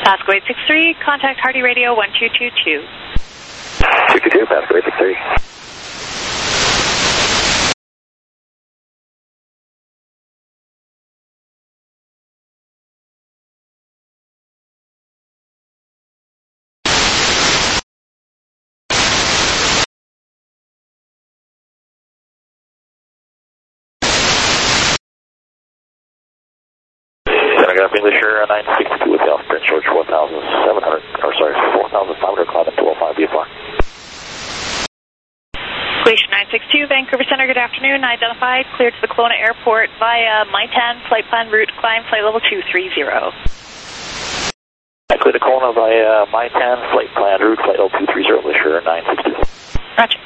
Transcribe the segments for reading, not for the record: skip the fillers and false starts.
Pasco 863, contact Hardy Radio 1222. 222, Pasco 863. Telegraph English Air 962 with Alpha Prince George 4,700, or sorry, 4,500, climb at 205 VFR. Glacier 962, Vancouver Center, good afternoon. Identified, cleared to the Kelowna Airport via MI-10, flight plan route, climb flight level 230. I cleared the Kelowna via MI-10, flight plan route, flight level 230, Glacier 962. Roger.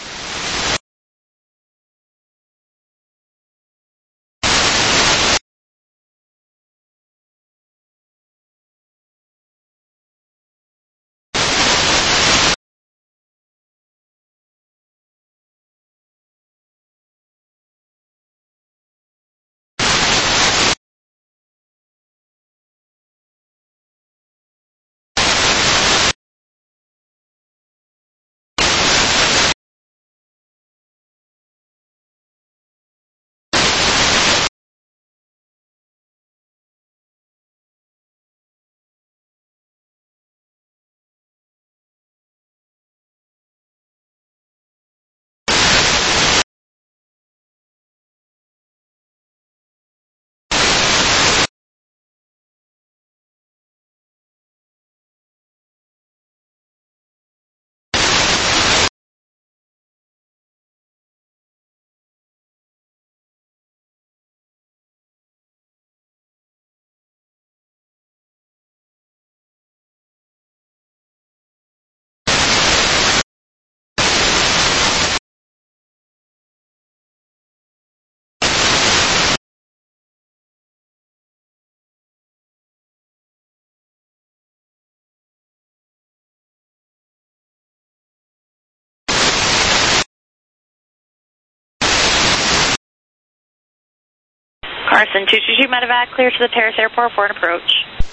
Carson 222 medevac, clear to the Terrace Airport for an approach.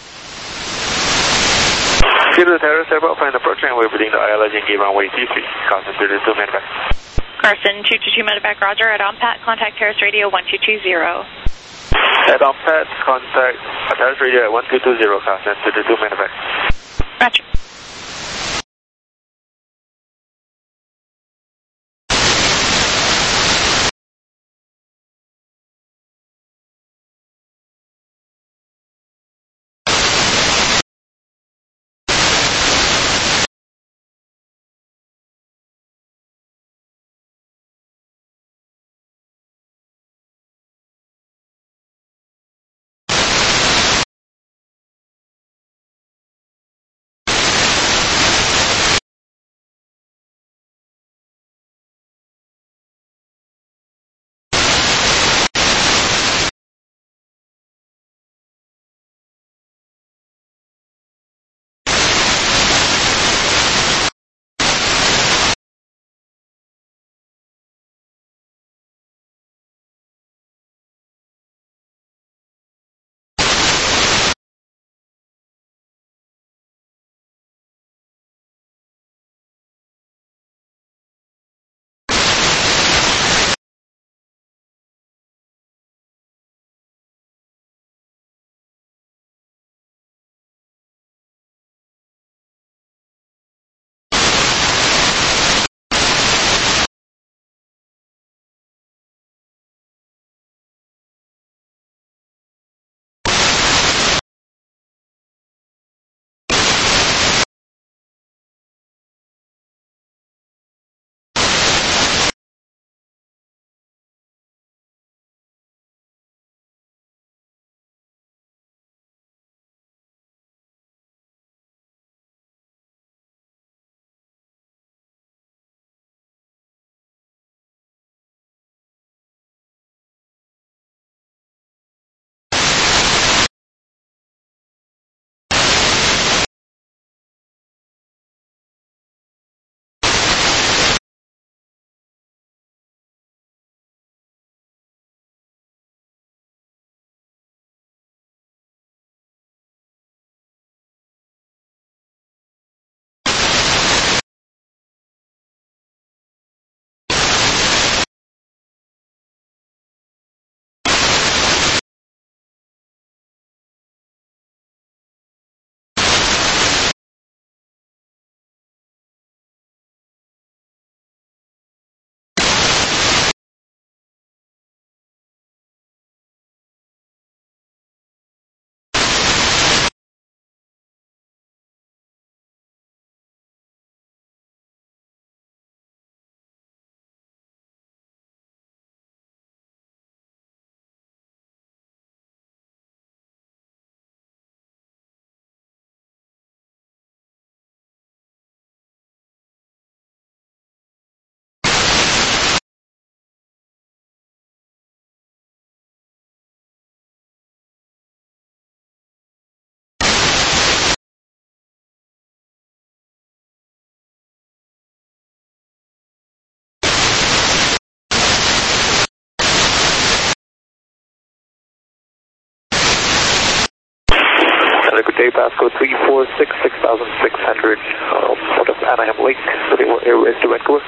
Clear to the Terrace Airport for an approach, and we're within the ILS in gate runway 33. Carson 222 medevac. Carson 222 medevac, roger. At ONPAT, contact Terrace Radio 1220. At ONPAT, contact Terrace Radio at 1220, Carson 222 medevac. Roger. Center, good day, Pasco 346, 6,600, Port of Anaheim Lake, City Airways to Vancouver.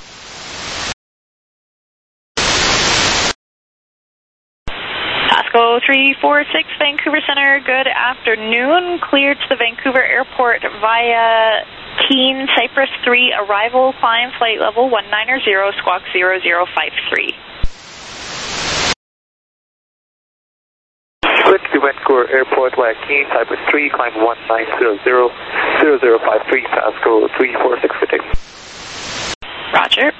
Pasco 346, Vancouver Center, good afternoon. Cleared to the Vancouver Airport via Keene, Cypress 3, arrival, climb, flight level 190, squawk 0053. Cleared to Vancouver Airport via Keene, Cypress 3, climb 1900, 0053, Pasco 346, good day. Roger.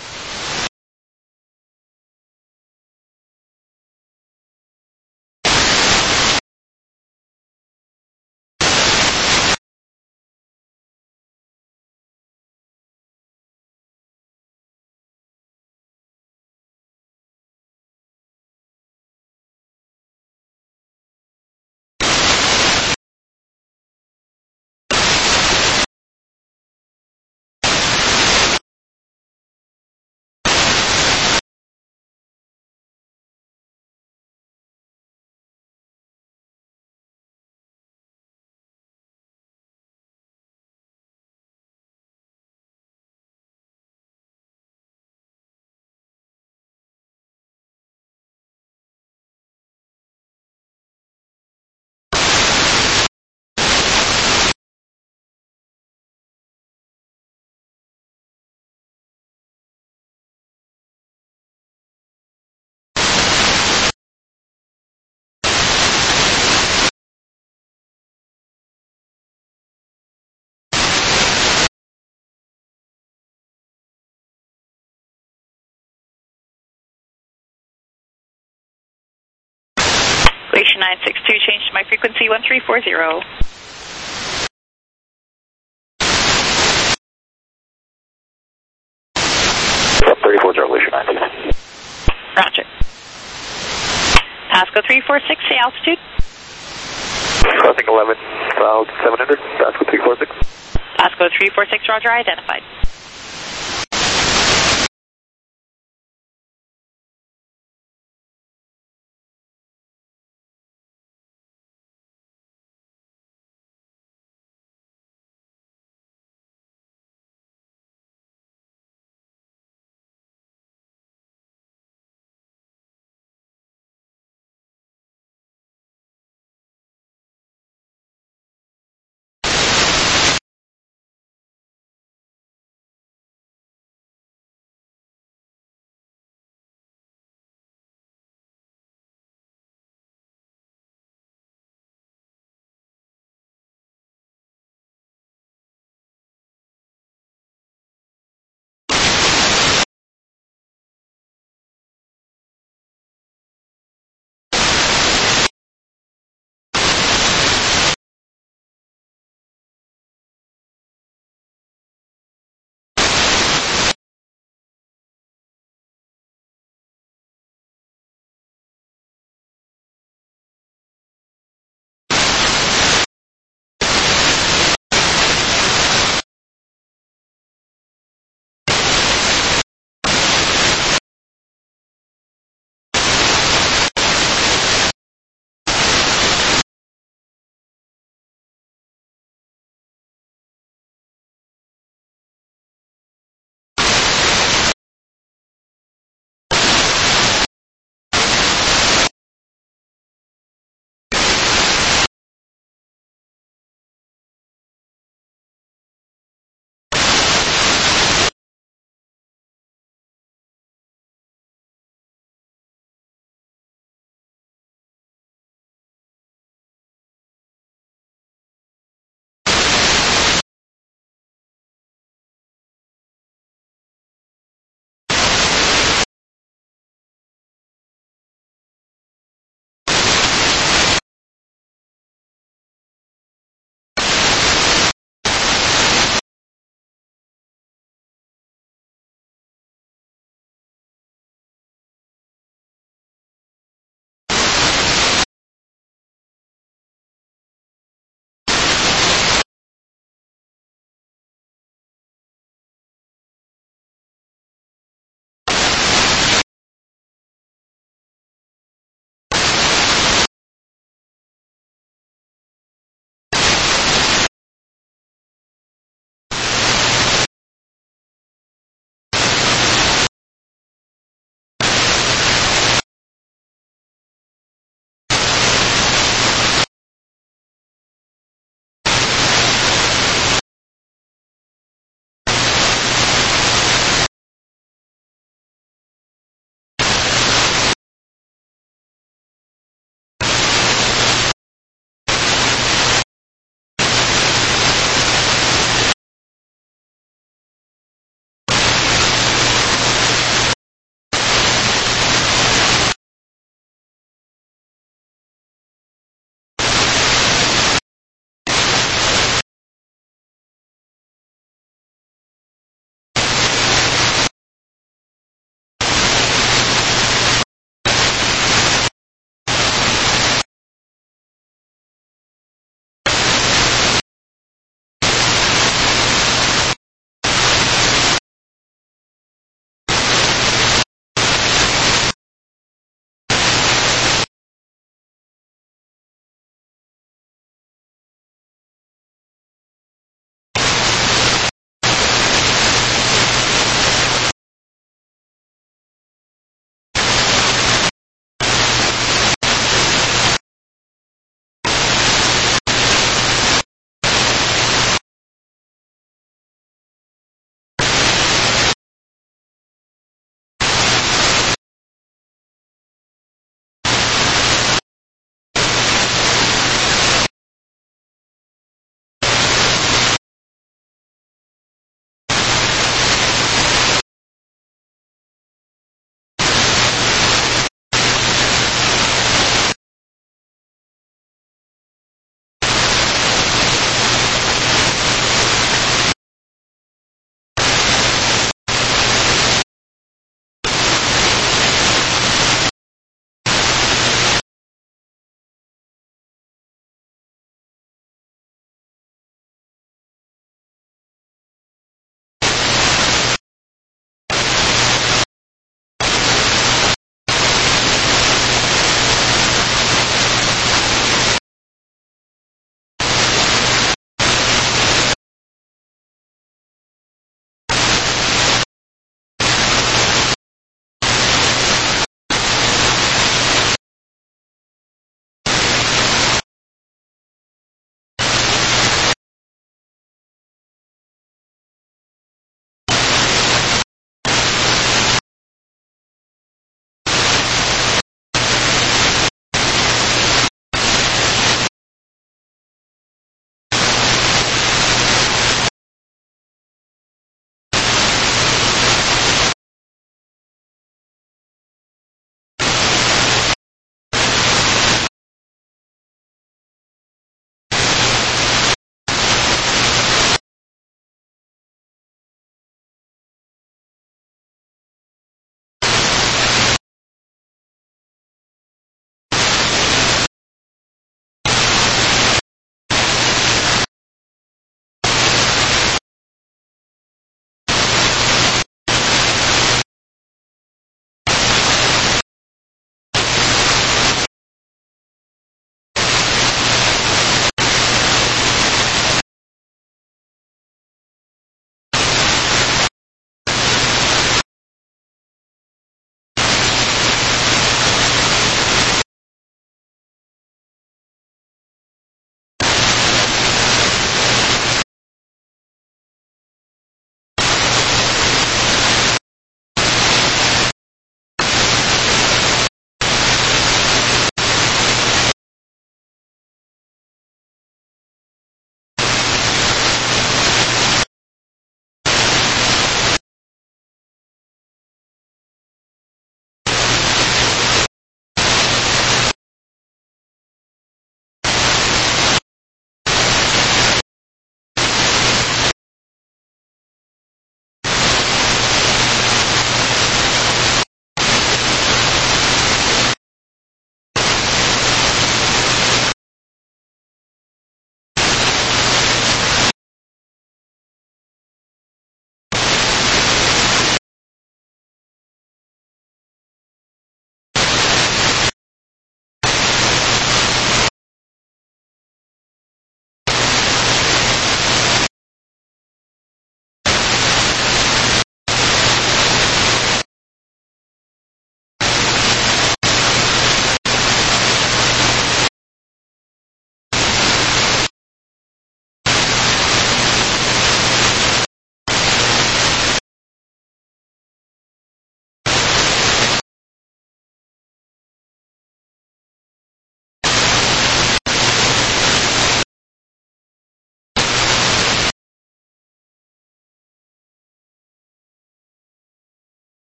Glacier 962, change to my frequency 1340. 340, Glacier 962. Roger. Pasco 346, the altitude. Crossing 11,700, Pasco 346. Pasco 346, roger, identified.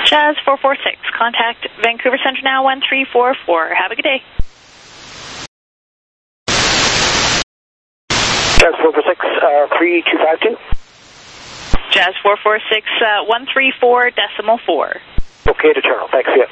Jazz 446, contact Vancouver Center now 1344. Have a good day. Jazz 446, 3252. Jazz 446, 134.4. Okay to Charles, thanks, yeah.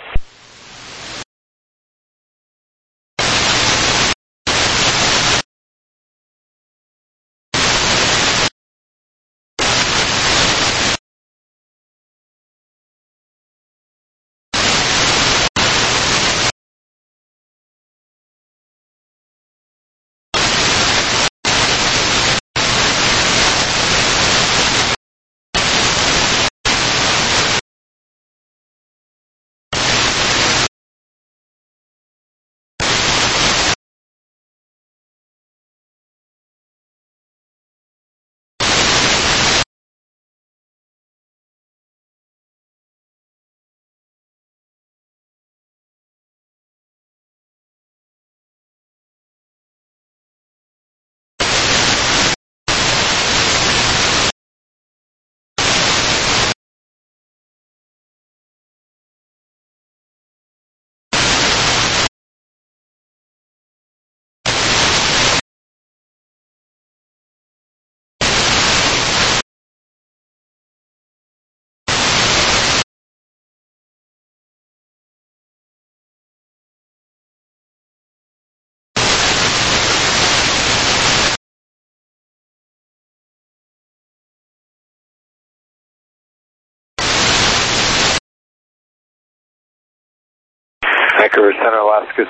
Vancouver Center, Alaska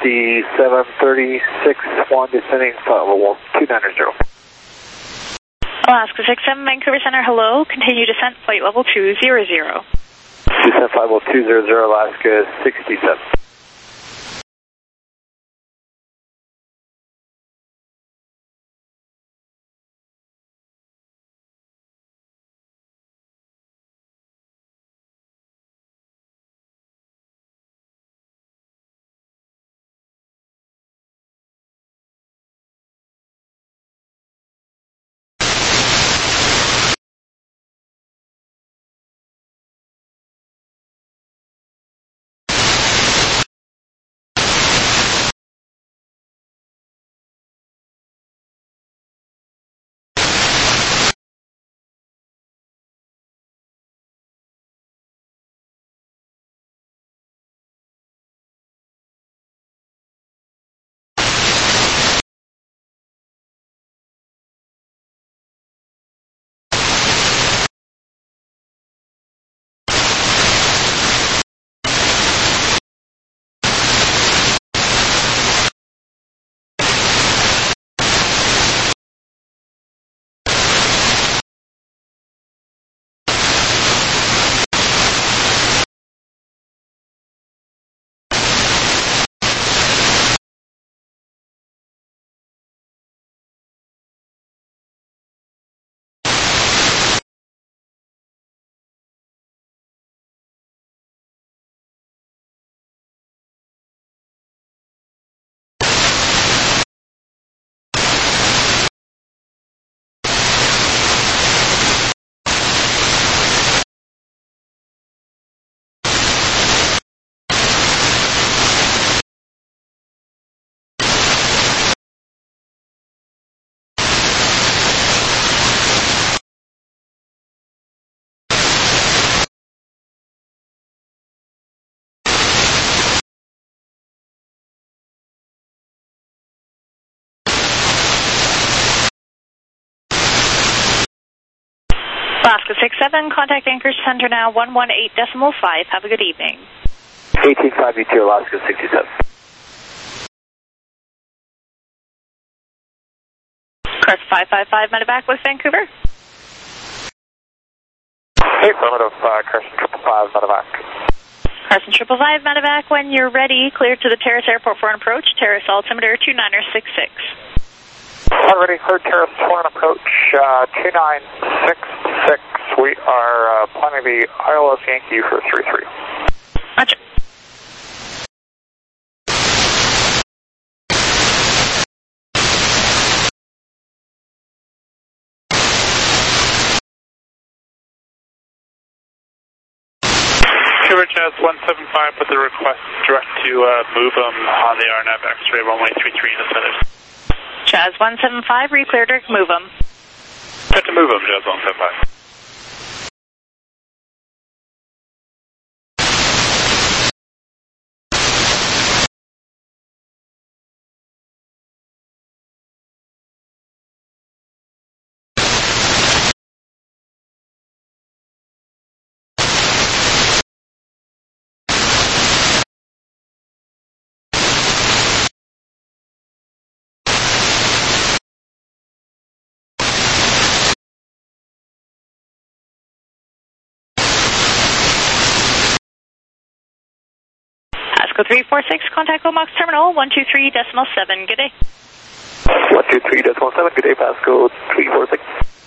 6736, 1 descending, flight level 290. Alaska 67, Vancouver Center, hello. Continue descent, flight level 200. Descent flight level 200, Alaska 67. Alaska 67, contact Anchorage Center now 118.5. Have a good evening. 18522, Alaska 67. Course 555, medevac with Vancouver. Hey, affirmative, Carson 555, medevac. Carson 555, medevac, when you're ready, clear to the Terrace Airport for an approach. Terrace altimeter 2966. Already heard Terrace for an approach, 2966. We are planning the ILS Yankee for 33. Roger. Vancouver Jazz 175 with a request direct to move them on the RNAV X-ray runway 33 in the centers. Jazz 175, re-clear direct move them. Set to move them, Jazz 175. ASCO 346, contact Lomax Terminal 123.7. Good day. 123.7, good day, Pasco 346.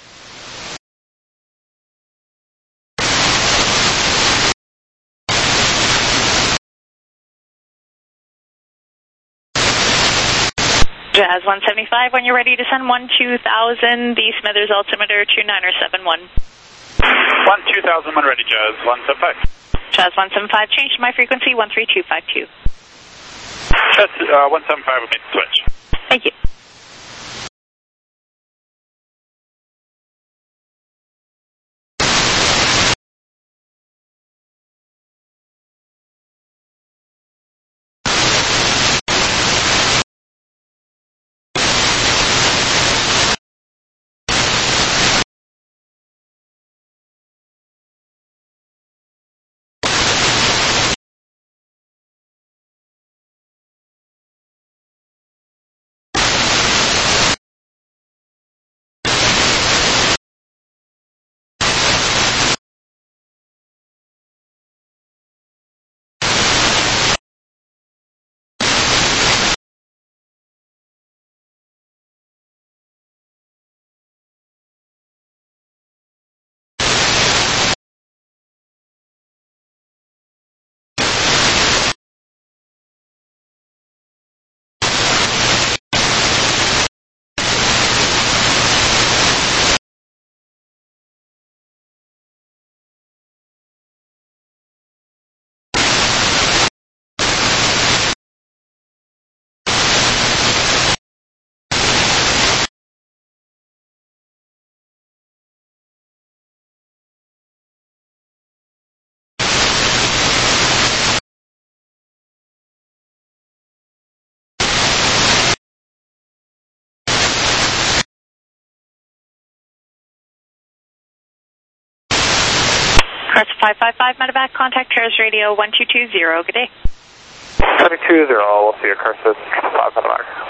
Jazz 175, when you're ready to send 12000, the Smithers altimeter 2971. 12000 when ready, Jazz 175. Jazz 175, change to my frequency 13252. Jazz 175 will make the switch. Thank you. Crest 555, medevac, contact Terrace Radio 1220. Good day. 220, we'll see you, Crest 555.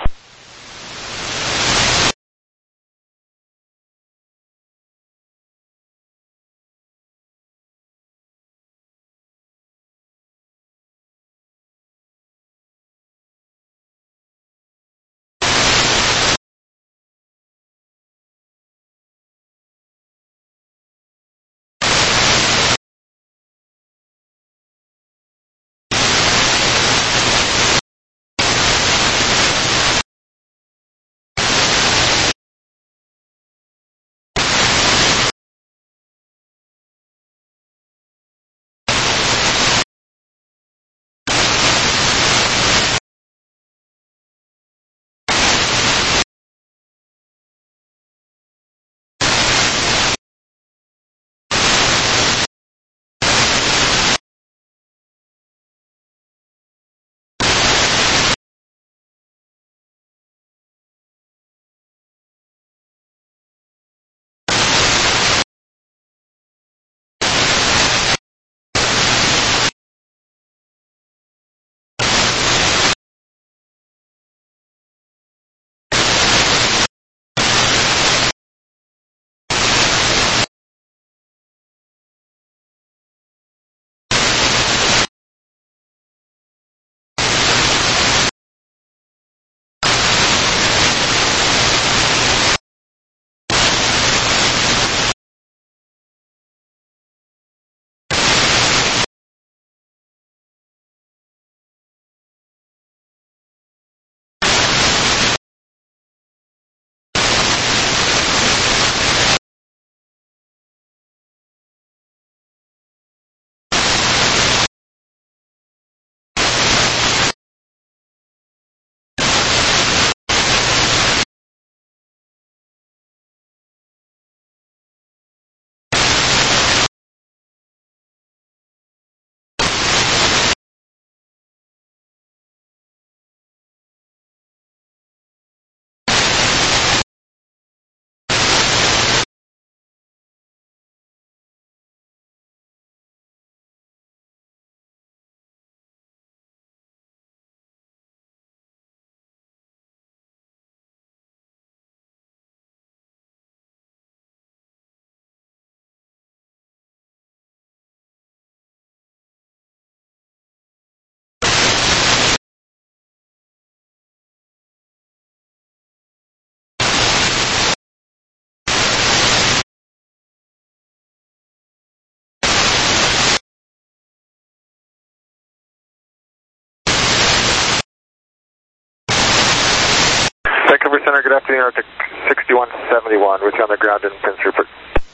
Center, good afternoon, Arctic 6171, with you on the ground in Prince Rupert.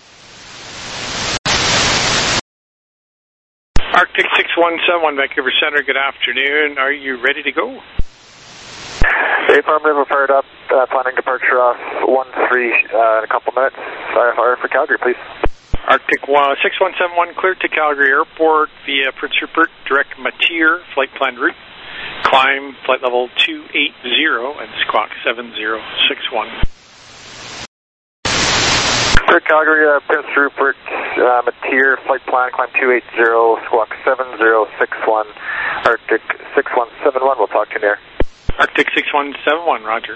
Arctic 6171, Vancouver Center, good afternoon. Are you ready to go? Affirmative, we're fired up, planning departure off 13 in a couple minutes. Fire for Calgary, please. Arctic 6171, cleared to Calgary Airport via Prince Rupert, direct Mateer, flight plan route. Climb flight level 280 and squawk 7061. For Calgary, Prince Rupert, Mateer, flight plan, climb 280, squawk 7061, Arctic 6171, we'll talk to you there. Arctic 6171, roger.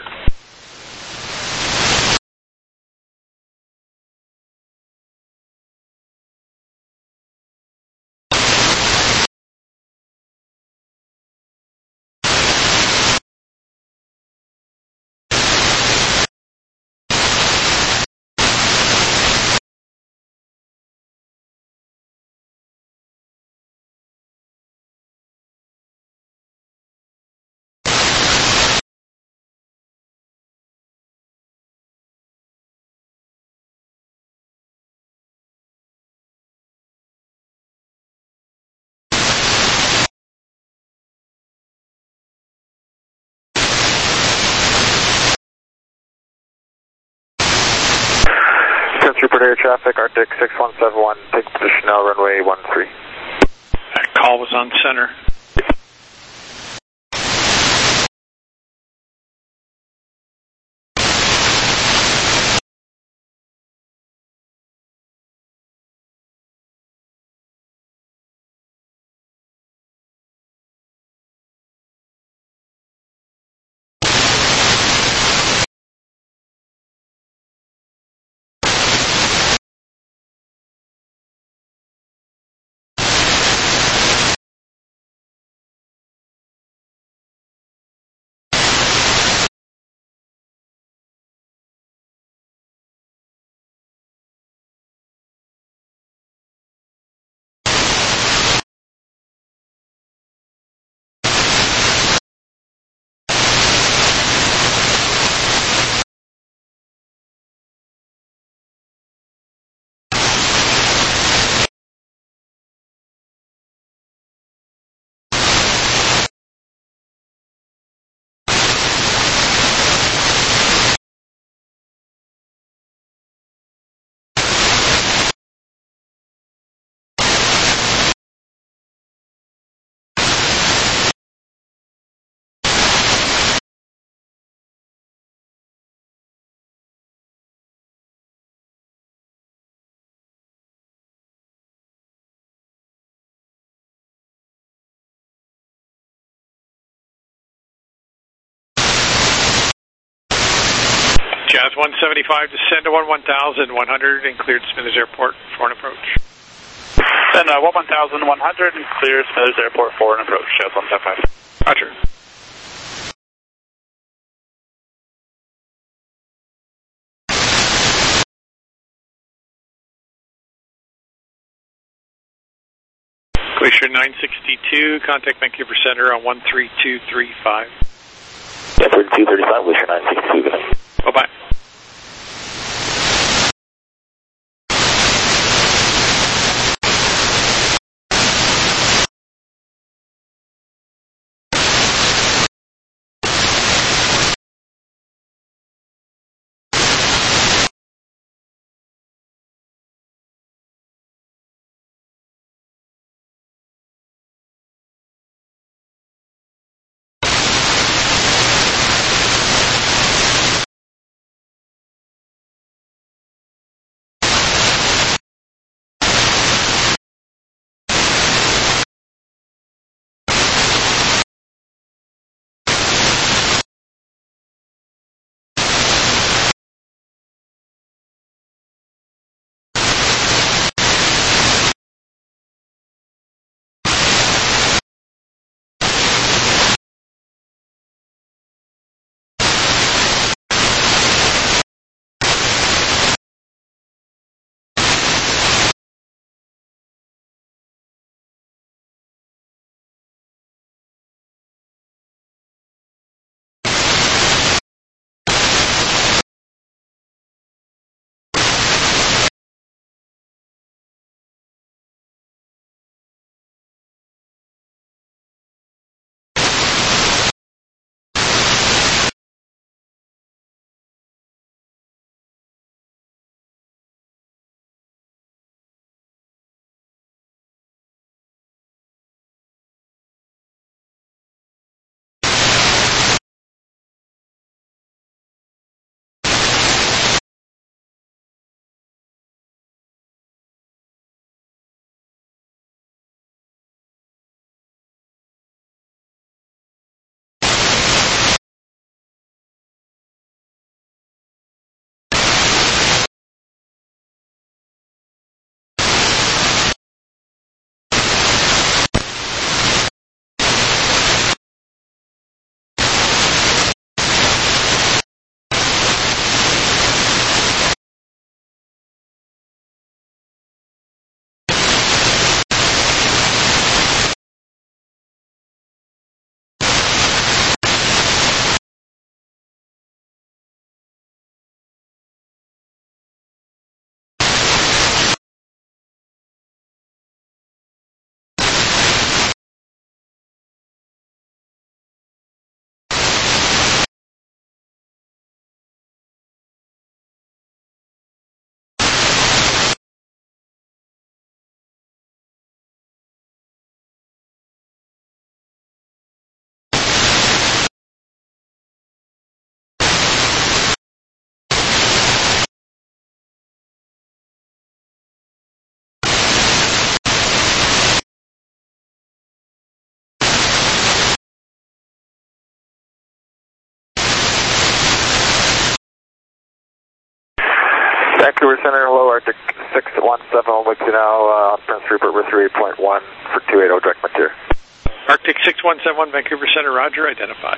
Prince Rupert air traffic, Arctic 6171, take position now, runway 13. That call was on center. Jazz 175, descend to 11,100 and cleared Smithers Airport for an approach. Then 11,100 and clear Smithers Airport for an approach, Jazz 175. Roger. Glacier 962, contact Vancouver Center on 13235. Yeah, 3235, Glacier 962, good night. Bye-bye. Vancouver Center, hello, Arctic 617, with you now on Prince Rupert with 38.1 for 280 direct Mateer. Arctic 6171, Vancouver Center, roger, identified.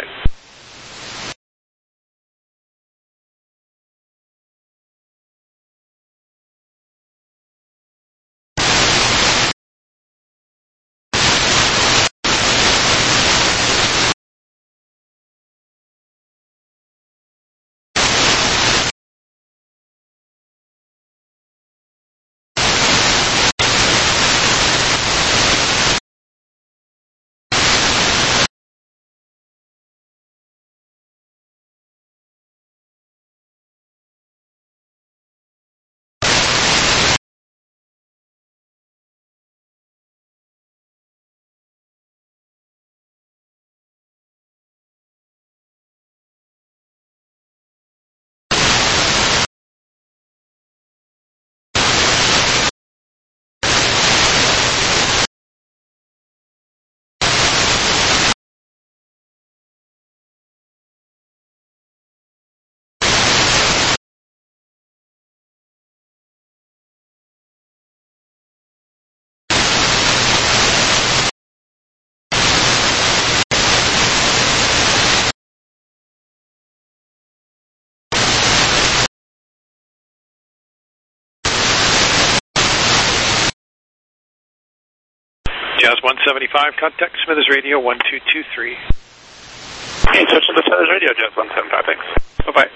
Jazz 175, contact Smithers Radio 1223. Okay, switch to the Smithers Radio, Jazz 175, thanks. Bye-bye.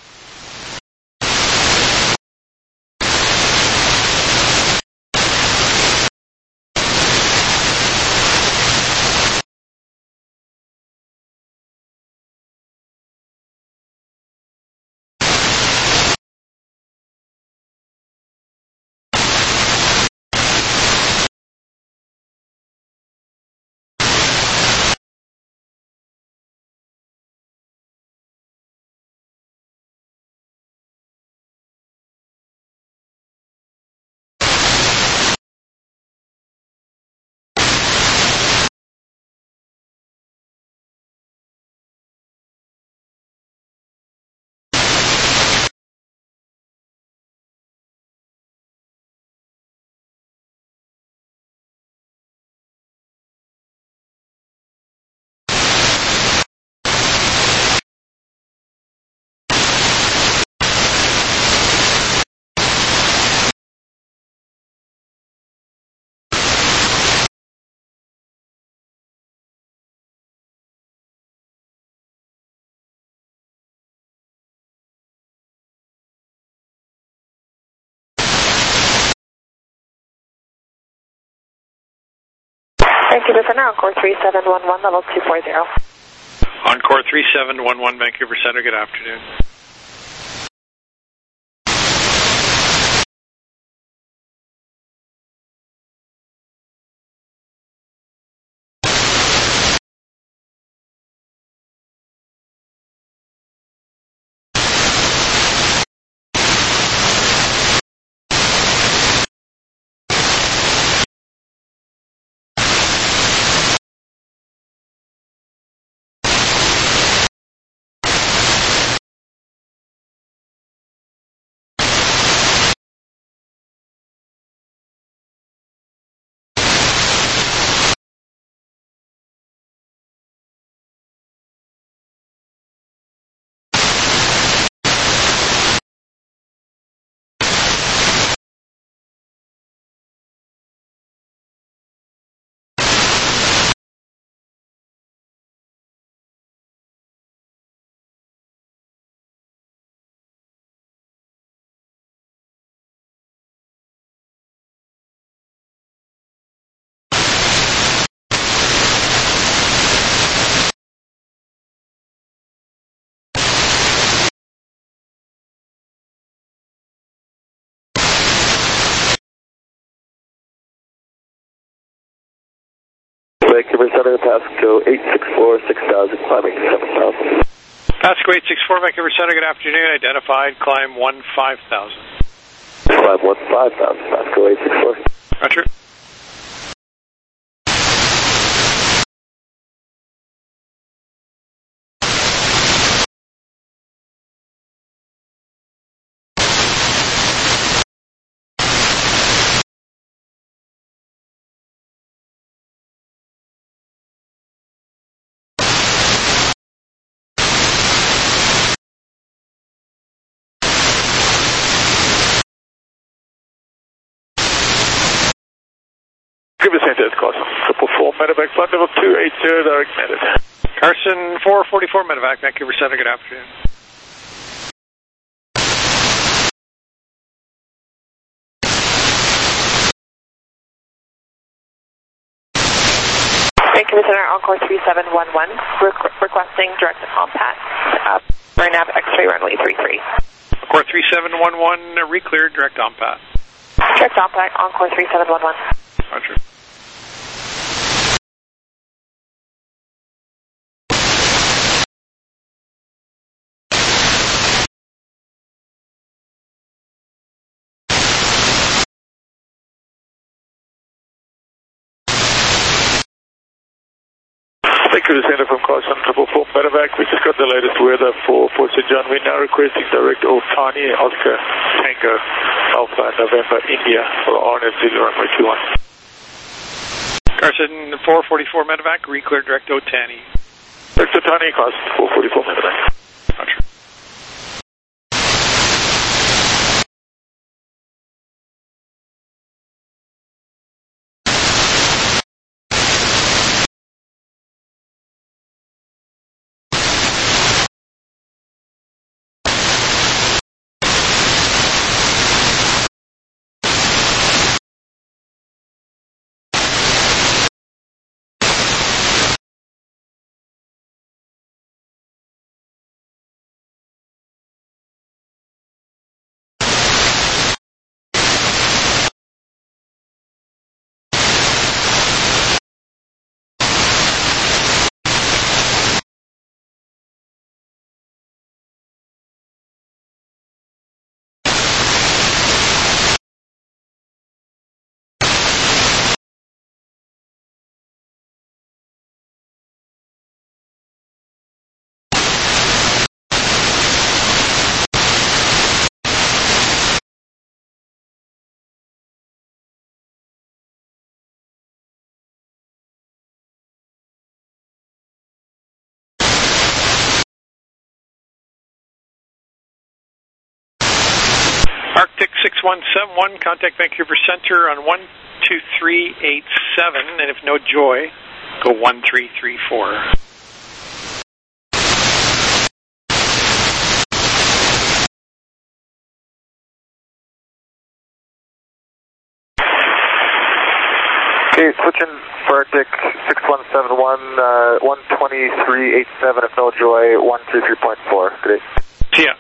Vancouver Center, Encore 3711, level 240. Encore 3711, Vancouver Center, good afternoon. Vancouver Center, Pasco 864, 6000, climbing 7000. Pasco 864, Vancouver Center, good afternoon. Identified, climb 15,000. Climb 15,000, Pasco 864. Roger. Vancouver Center, Carson 444 medevac, flight level 280, direct United. Carson 444 medevac, Vancouver Center, good afternoon. Vancouver Center, Encore 3711, requesting direct to Compat, RNAV X-ray runway 33. Encore 3711, re-cleared, direct on pat. Direct on pat, Encore 3711. Roger. Vancouver Center from Carson 444 medevac. We just got the latest weather for St. John. We're now requesting direct Otani, Oscar, Tango, Alpha, November, India for RNF 0 runway 21. Carson 444 medevac, re-cleared direct Otani. Direct Otani, Carson 444 medevac. Roger. Arctic 6171, contact Vancouver Center on 12387, and if no joy, go 1334. Okay, switching for Arctic 6171, 12387, if no joy, 133.4. Good day. See ya.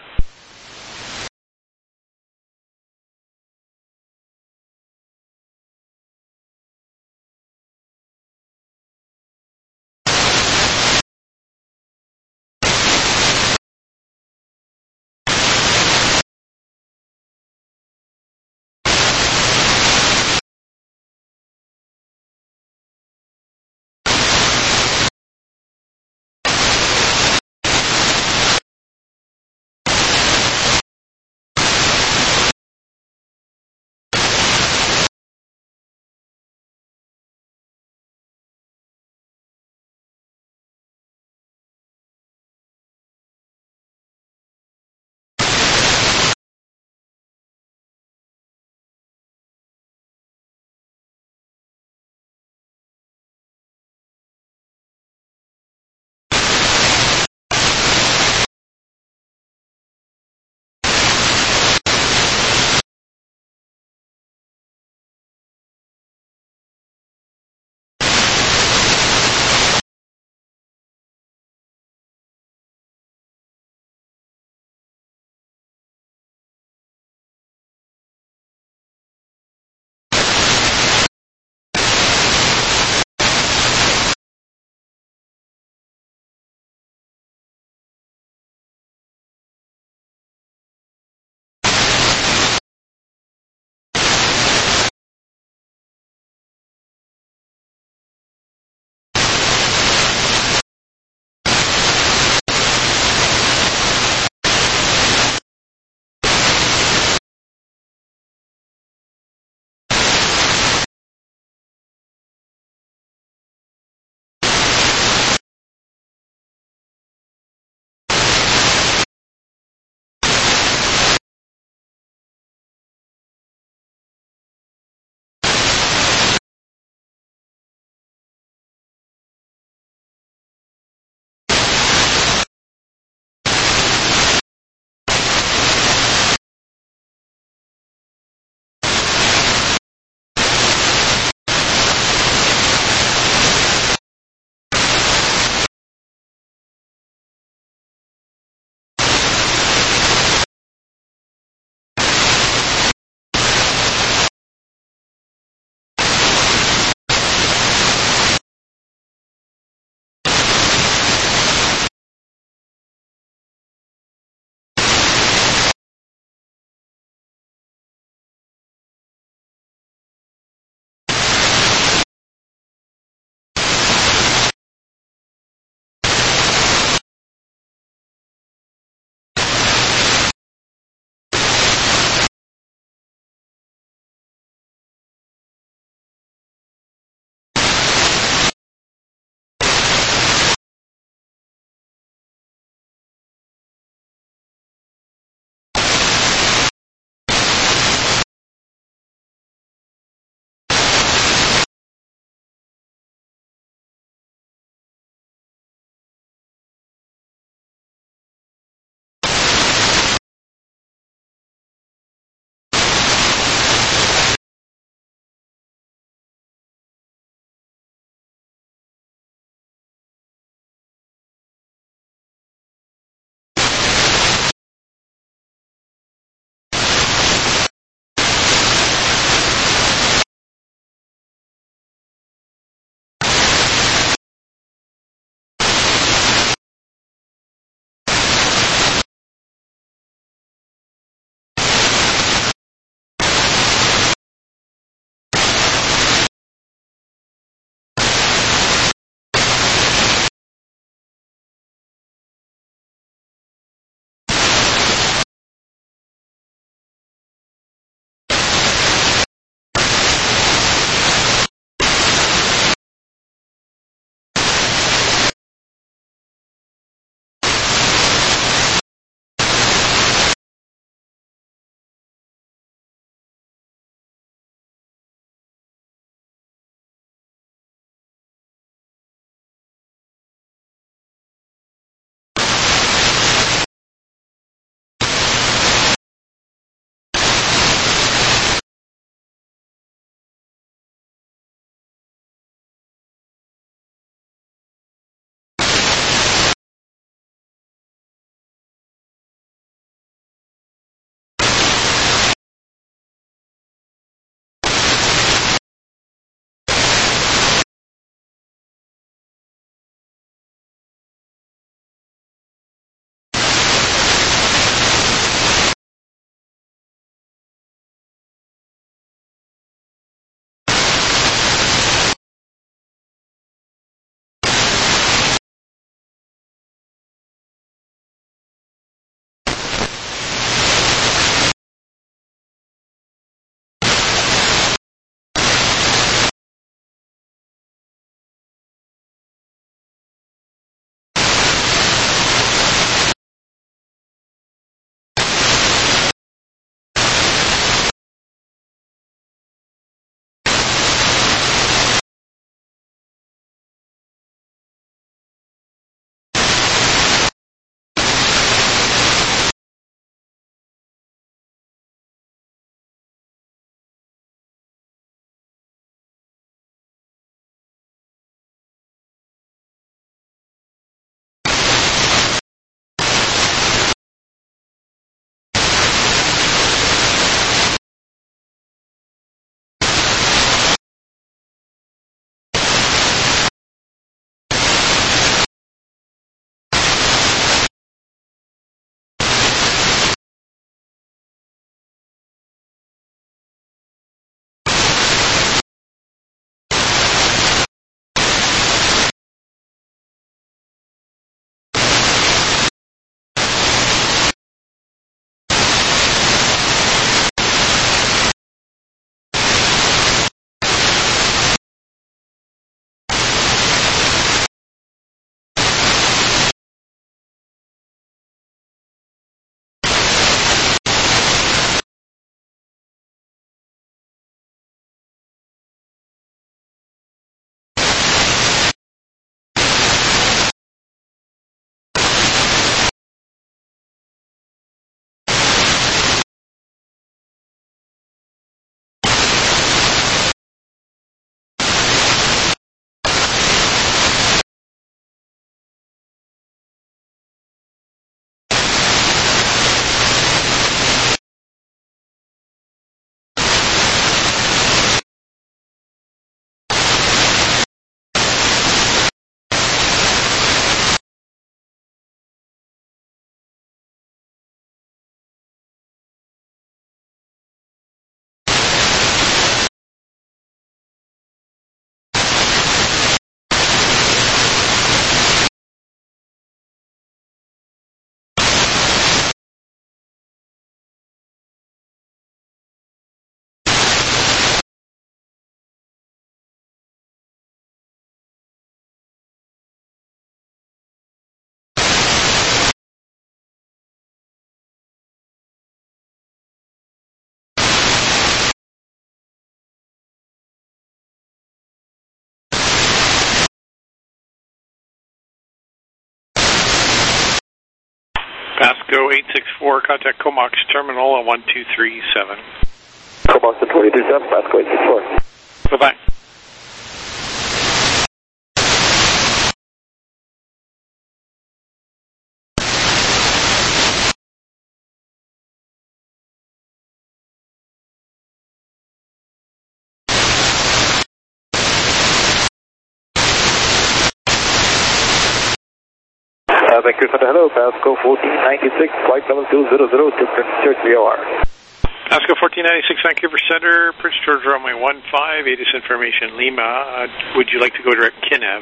Go 864, contact Comox Terminal on 1237. Comox to 237, Pasco 864. Bye-bye. Vancouver Center, hello, Pasco 1496, flight level 200 to Prince George VOR. Pasco 1496, Vancouver Center, Prince George runway 15, ATIS information Lima. Would you like to go direct Kinav?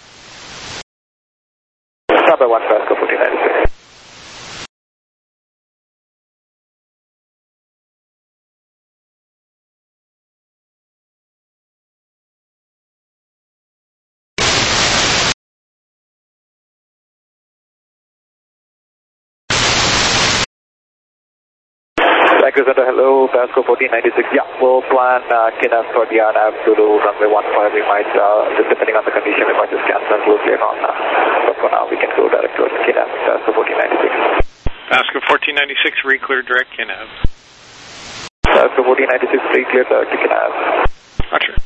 Stop by 1 Pasco 1496. Vancouver Center, hello, Pasco 1496. Yeah, we'll plan Kinav for the RNAV to do runway 15. We might, just depending on the condition, we might just cancel and we'll clear on. But for now, we can go direct to Kinav, Pasco 1496. Pasco 1496, re-clear direct Kinav. Pasco 1496, re-clear direct to Kinav. Roger.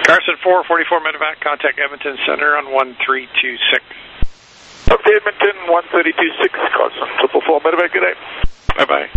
Carson 444 medevac, contact Edmonton Center on 1326. Okay, Edmonton 1326, Carson 444 medevac, good day. Bye-bye.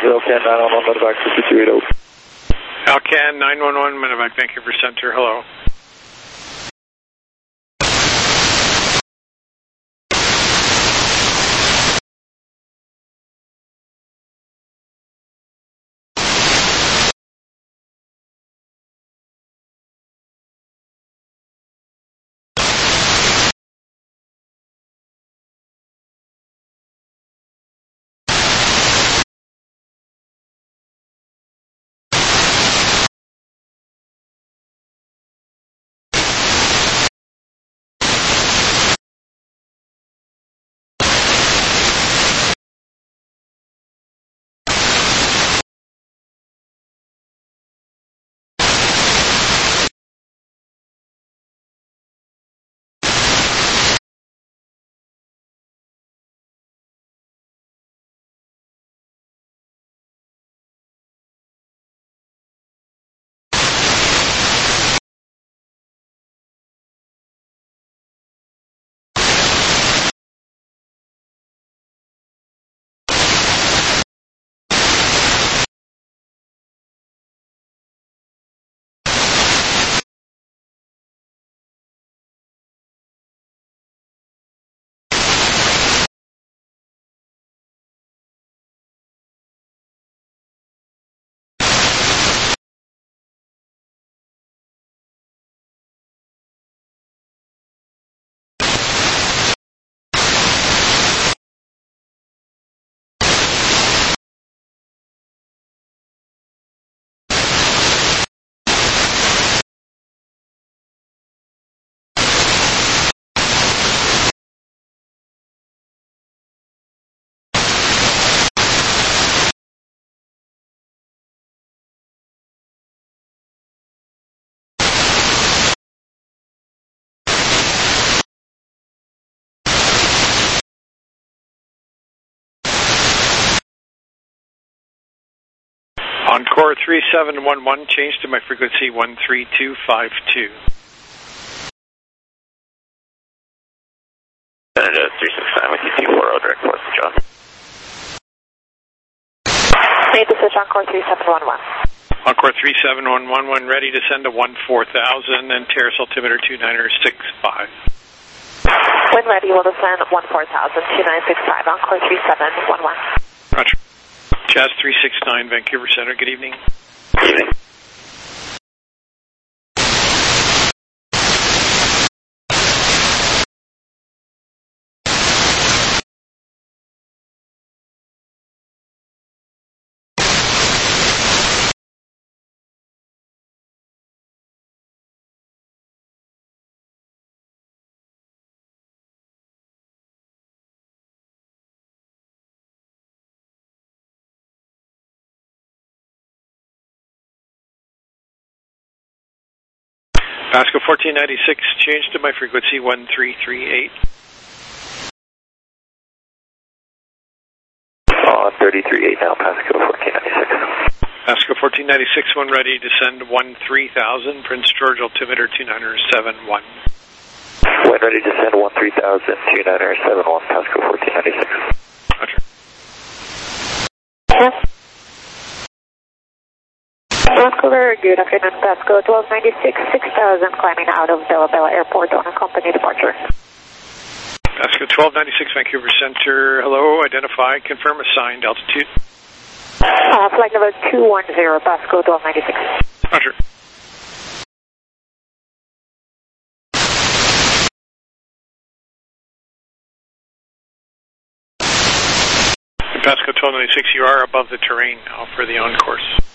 Alcan 911 medevac 5280. Alcan 911 medevac Vancouver Center, hello. Encore 3711, change to my frequency 13252. Canada 369 with you, T40, direct force to John. Hey, this is Encore 3711. Encore 3711, when ready to send a 14000 and terrace altimeter 2965. When ready, we'll descend 14000, 2965, Encore 3711. Roger. Jazz 369, Vancouver Center, good evening. Good evening. Pasco 1496, change to my frequency 1338. 33.8 now, Pasco 1496. Pasco 1496, when ready to send 13000, Prince George altimeter 2971. When ready to send 13000, 2971, Pasco 1496. Roger. Yes. Vancouver, good afternoon, Pasco 1296, 6000, climbing out of Bella Bella Airport on a company departure. Pasco 1296, Vancouver Center, hello, identify, confirm assigned altitude. Flight level 210, Pasco 1296. Roger. Pasco 1296, you are above the terrain now for the on-course.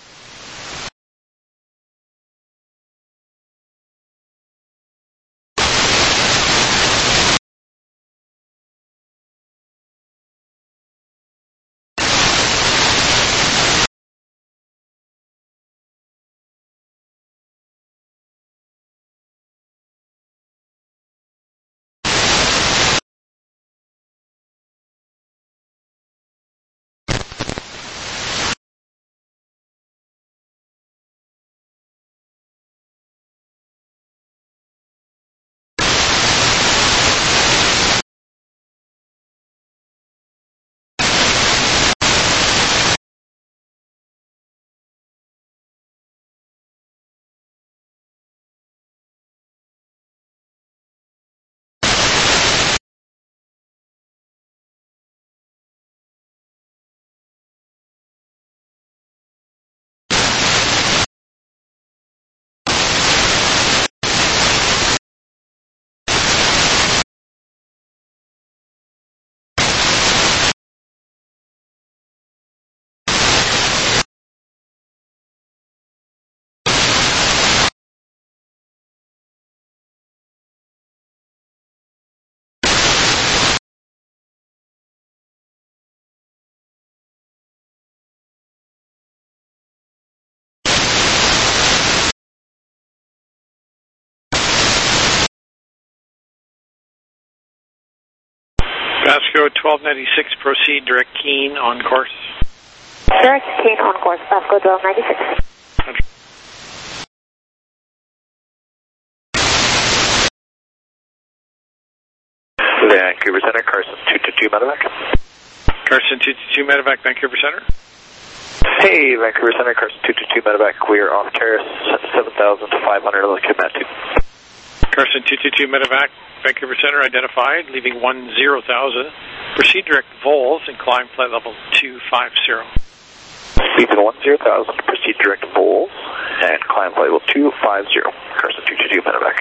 Pasco 1296, proceed direct Keene on course. Direct Keene on course, Pasco 1296. Vancouver Center, Carson 222 medevac. Carson 222 medevac, Vancouver Center. Hey, Vancouver Center, Carson 222 medevac. We are off Terrace 7,500 altitude Mat 2. Carson 222 medevac, Vancouver Center identified, leaving 10,000. Proceed direct Vols and climb flight level 250. Leaving 10,000, proceed direct Vols and climb flight level 250. Carson 222 medevac.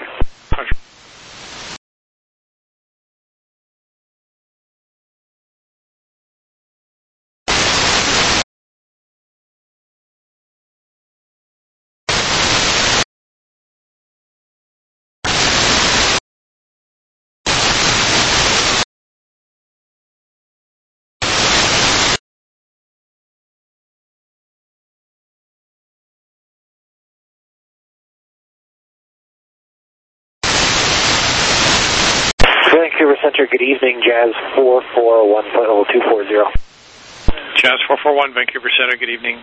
Vancouver Center, good evening, Jazz 441, flight level 240. Jazz 441, Vancouver Center, good evening.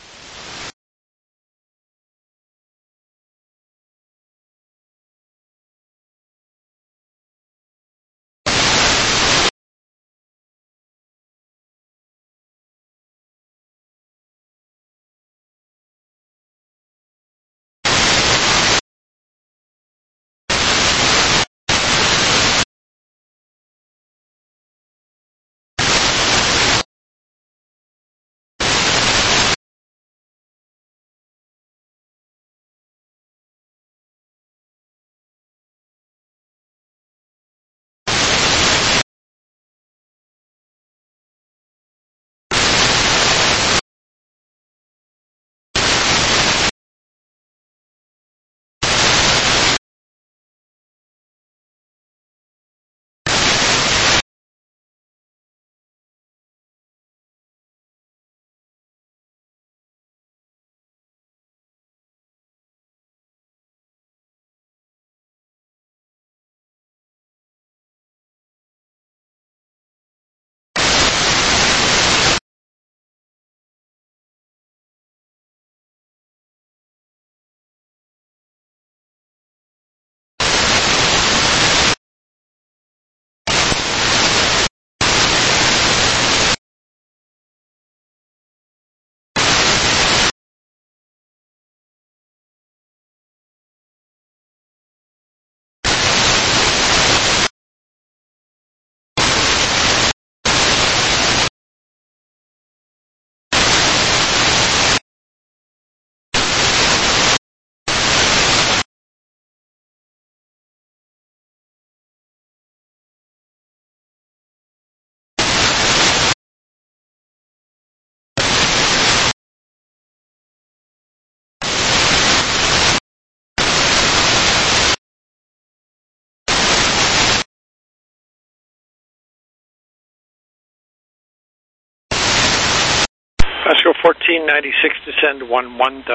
Pasco 1496, descend 1000.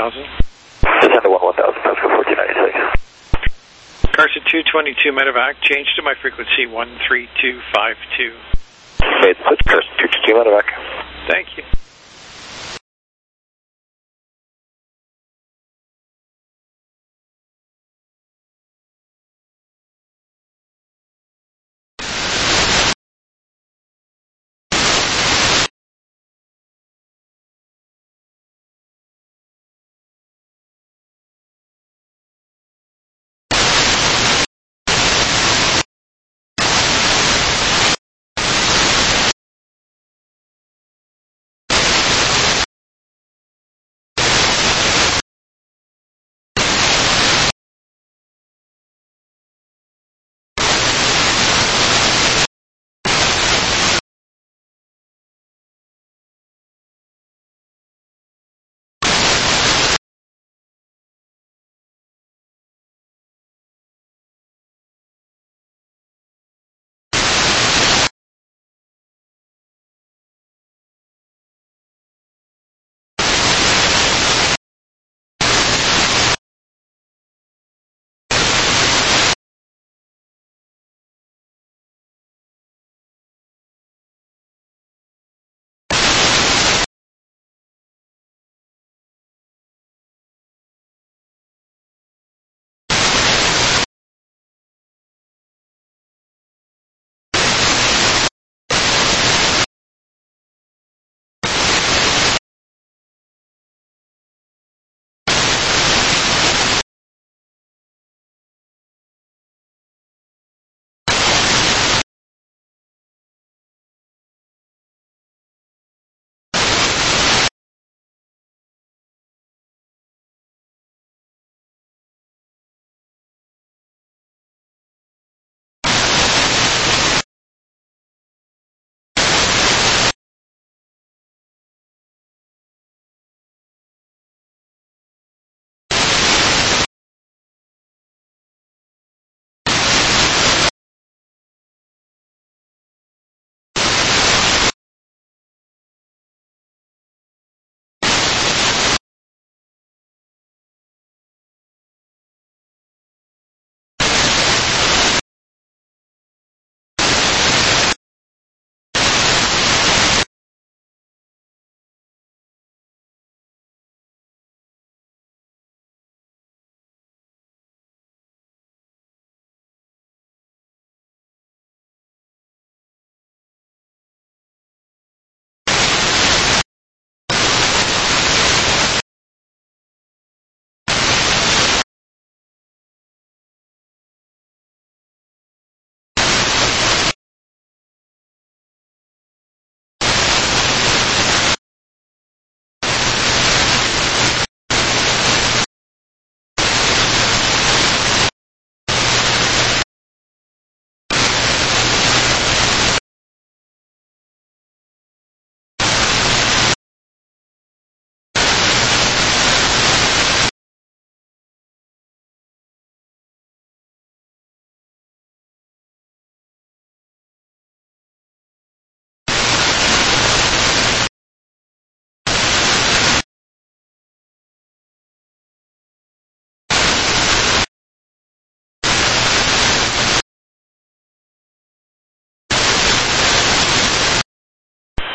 Descend to 1000, Pasco 1496. Carson 222 medevac, change to my frequency 13252. Made switch, Carson 222 medevac. Thank you.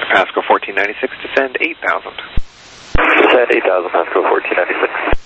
Pasco 1496, descend 8,000. Descend 8,000, Pasco 1496.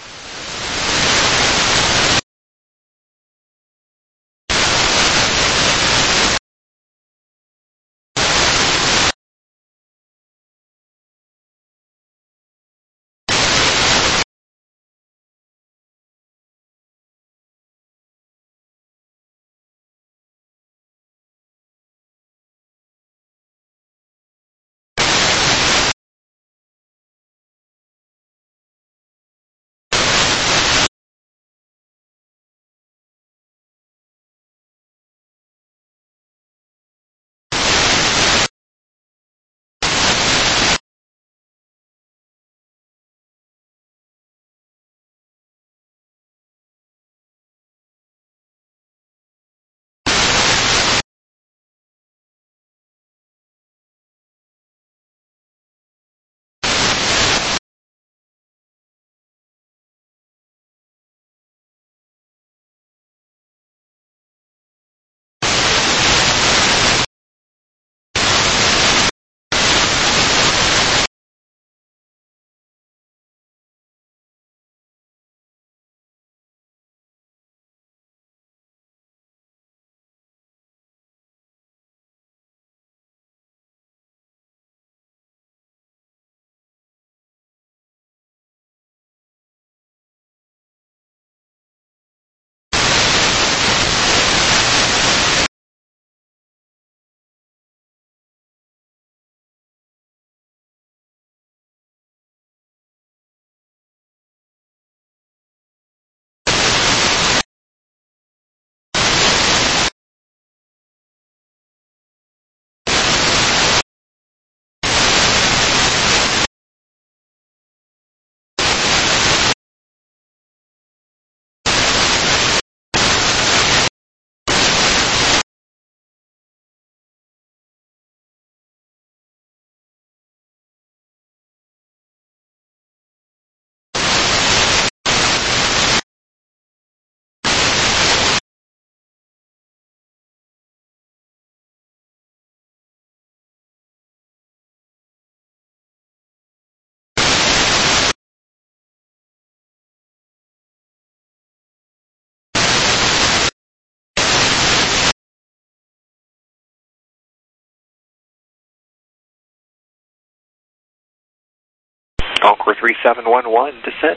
Encore 3711, descend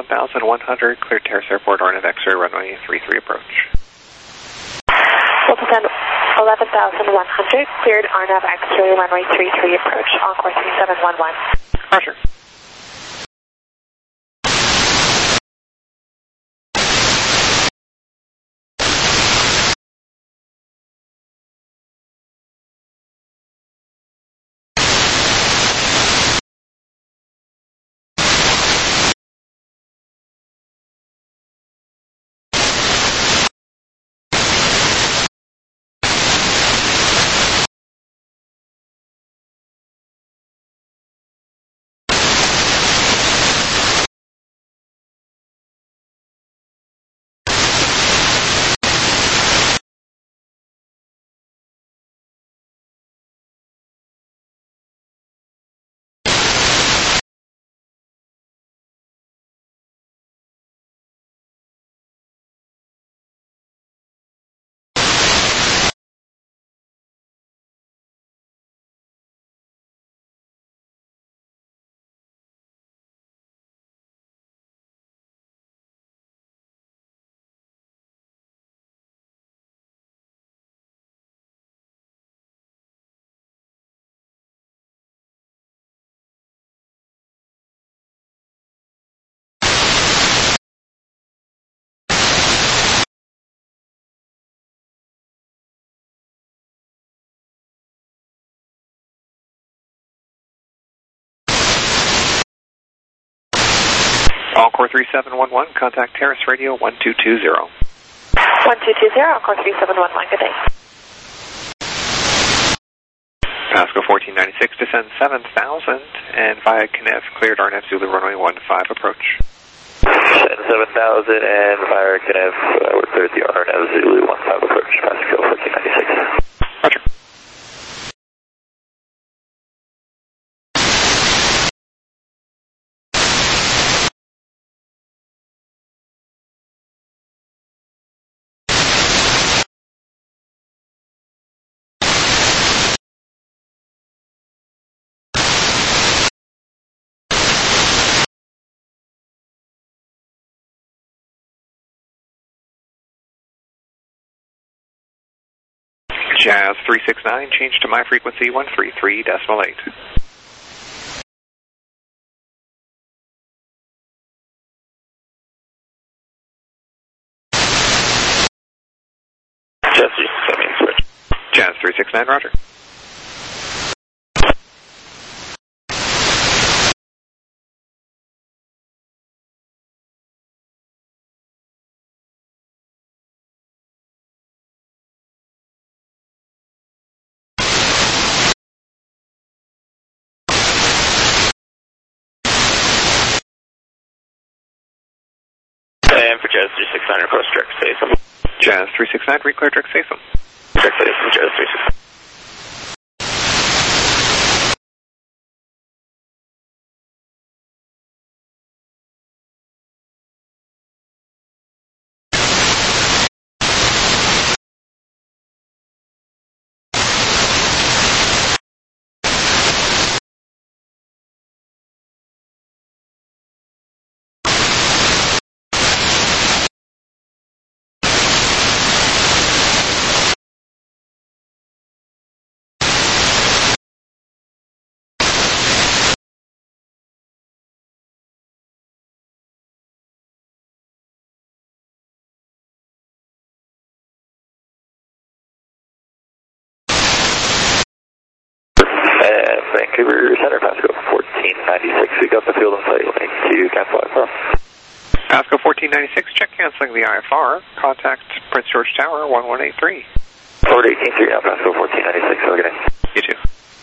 11,100, cleared Terrace Airport, RNAV X-ray, runway 33 approach. We'll descend 11,100, cleared RNAV X-ray, runway 33 approach, Encore 3711. Roger. Encore 3711, contact Terrace Radio 1220. 1220, Encore 3711, good day. Pasco 1496, descend 7,000, and via Knev, cleared RNAV Zulu runway 15 approach. Descend 7,000 and via Knev, we're cleared the RNAV Zulu 15 approach, Pasco 1496. Jazz 369, change to my frequency 133.8. Jazz 369, switch. Jazz 369, roger. And for Jazz 369, request direct Statham. Jazz 369, reclear direct Statham. Direct Statham, Jazz 369. Vancouver Center, Pasco 1496. We got the field in sight. Link to cancel IFR. Pasco 1496, check canceling the IFR. Contact Prince George Tower 1183. Forward 183, now Pasco 1496. Have a good night. You too.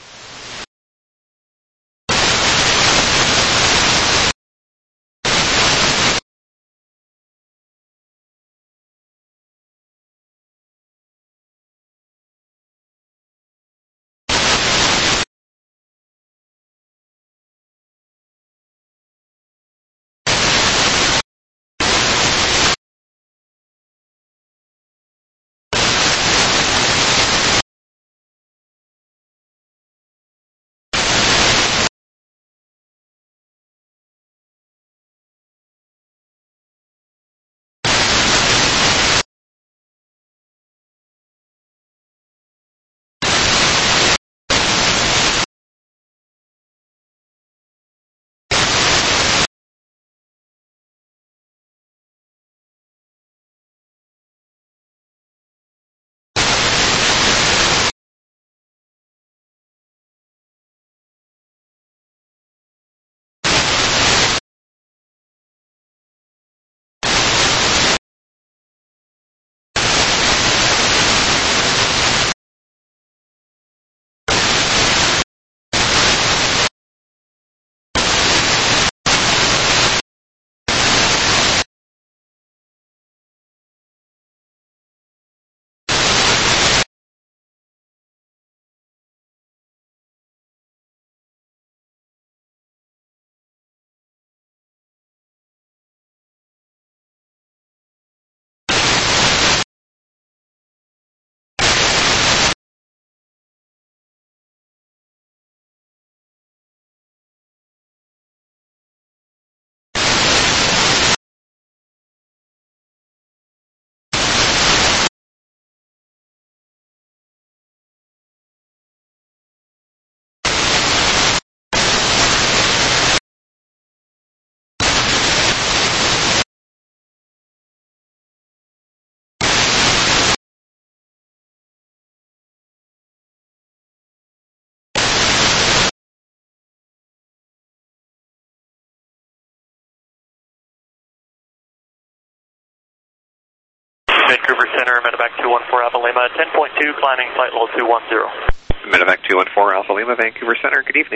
Vancouver Center, Medevac 214 Alpha Lima, 10.2, climbing flight level 210. Medevac 214 Alpha Lima, Vancouver Center, good evening.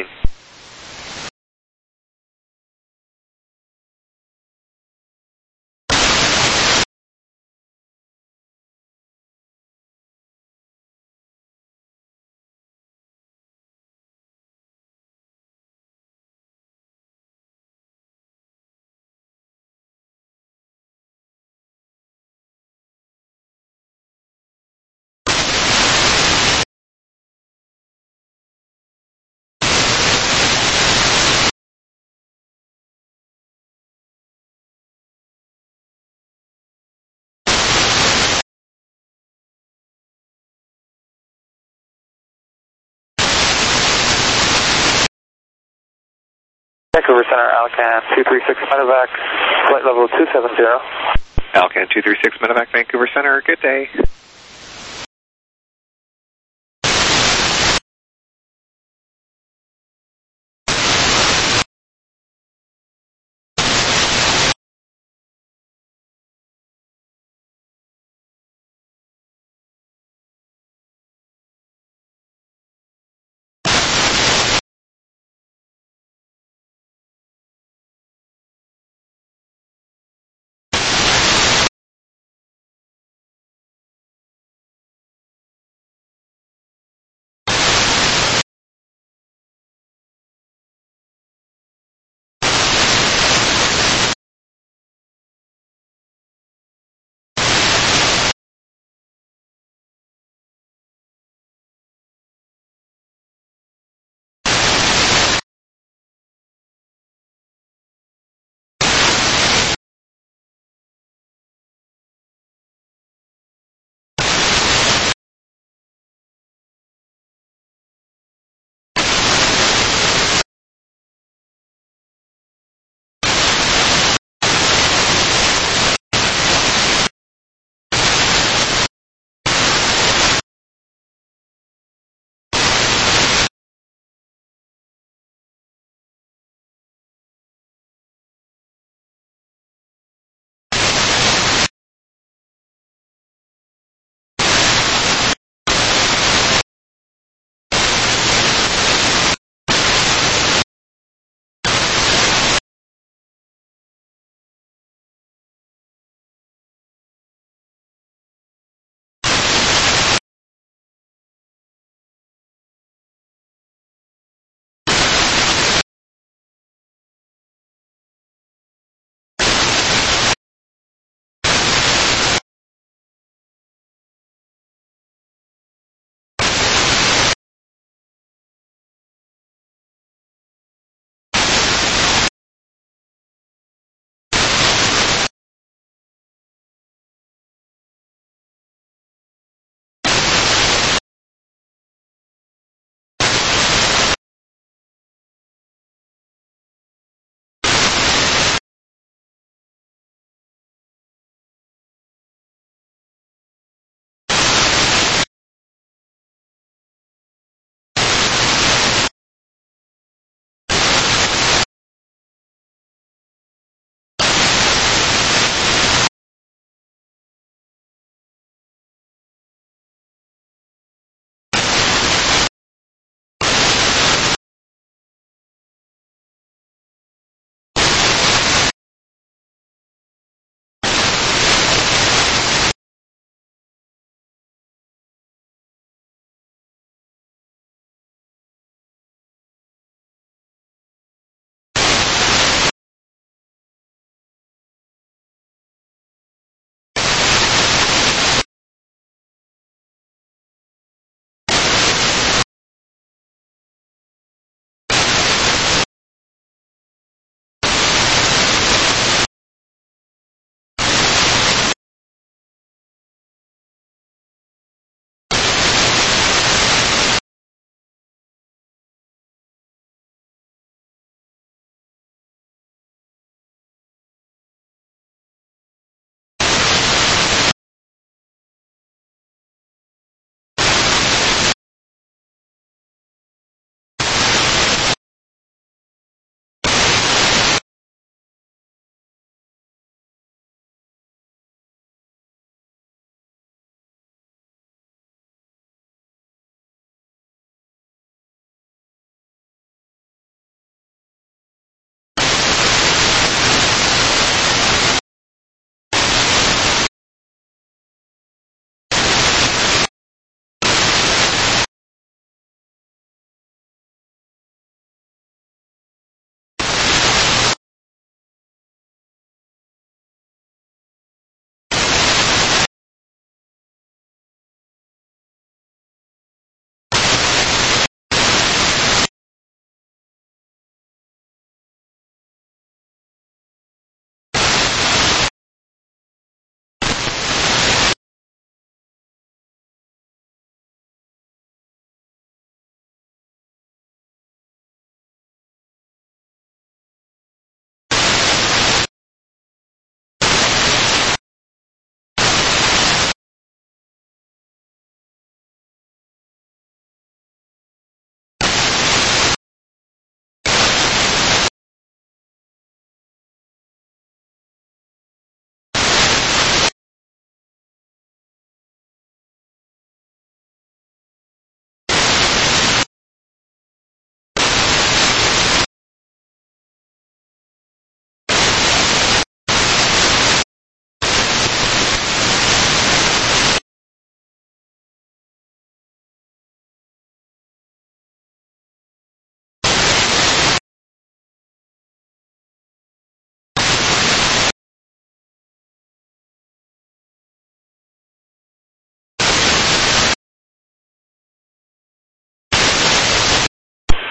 Vancouver Center, Alcan 236 medevac, flight level 270. Alcan 236 medevac, Vancouver Center. Good day.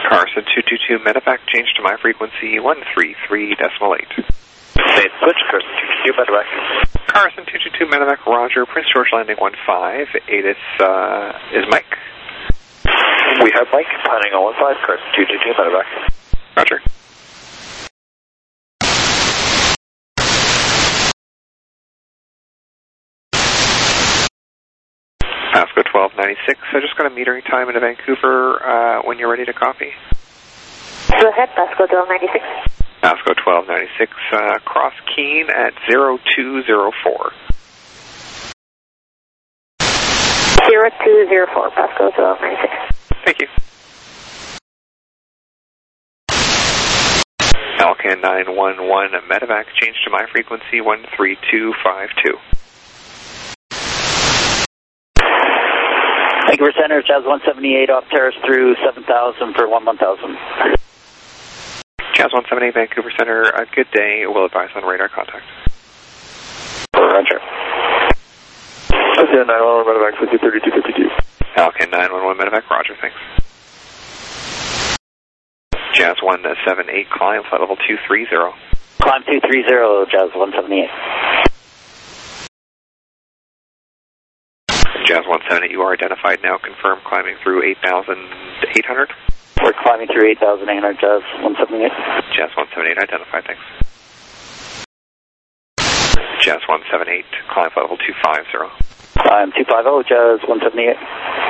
Carson 222 medevac, change to my frequency 133.8. State switch, Carson 222 medevac. Carson 222 medevac, roger, Prince George landing 15, ATIS is Mike. We have Mike, planning on 15, Carson 222 medevac. Roger. Pasco 1296, I just got a metering time into Vancouver when you're ready to copy. Go ahead, Pasco 1296. Pasco 1296, cross Keene at 0204. 0204, Pasco 1296. Thank you. Alcan 911, medevac, change to my frequency 13252. Thank you for center, Jazz 178 off terrace through 7000 for 1000. Jazz 178 Vancouver Center, a good day. We'll advise on radar contact. Roger. Alcan 911 medevac, 3252. Alcan 911 medevac, roger, thanks. Jazz 178, climb, flight level 230. Climb 230, Jazz 178. Jazz 178, you are identified now, confirm climbing through 8,800. We're climbing through 8,800, Jazz 178. Jazz 178, identified, thanks. Jazz 178, climb flight level 250. Climb 250, Jazz 178.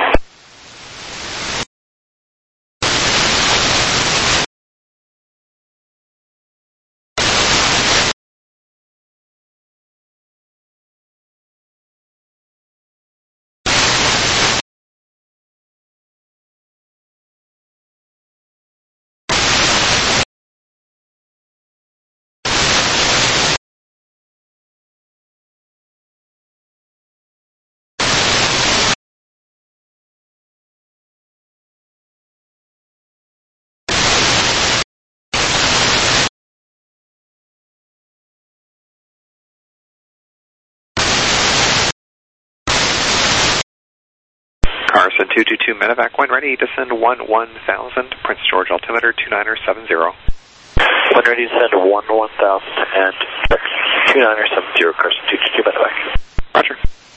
Carson 222 medevac, when ready, descend 1000, Prince George altimeter 2970. When ready, descend 1000 and 2970, Carson 222 medevac. Roger.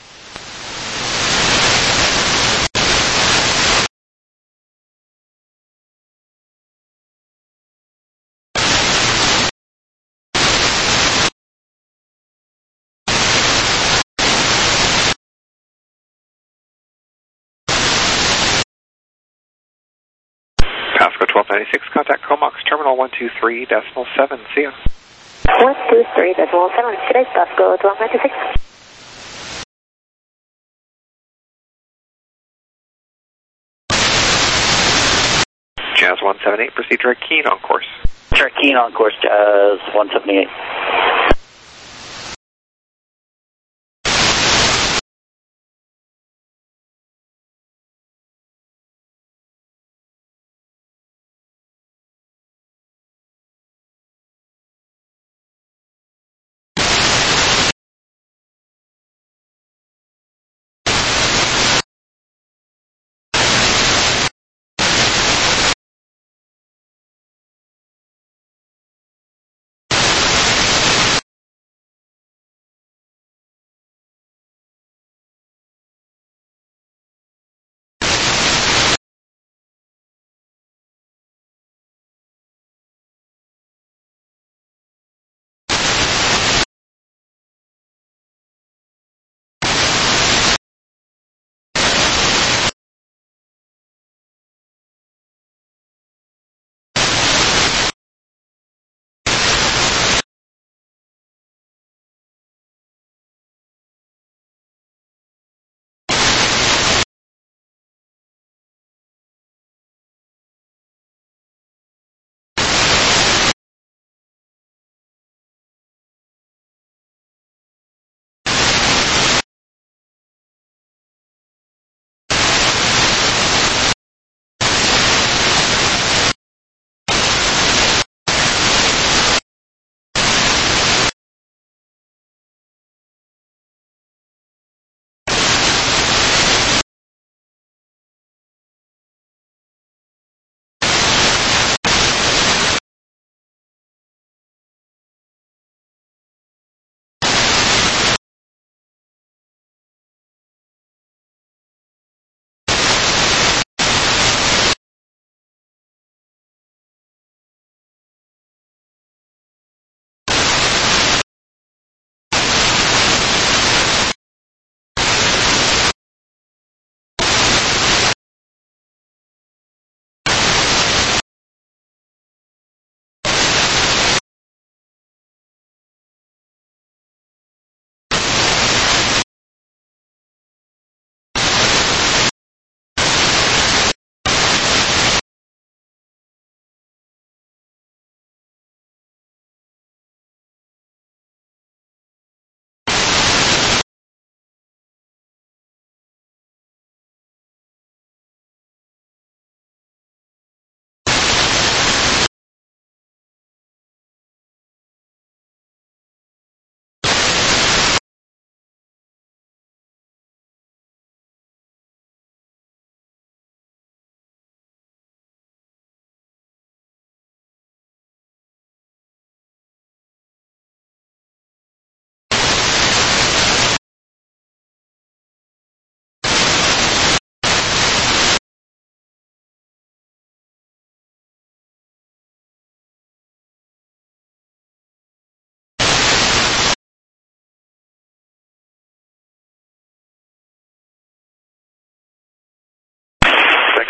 Pasco 1296, contact Comox Terminal 123.7. See ya. 123.7, today, Pasco 1296. Jazz 178, proceed direct Keene on course. Direct Keene on course, Jazz 178.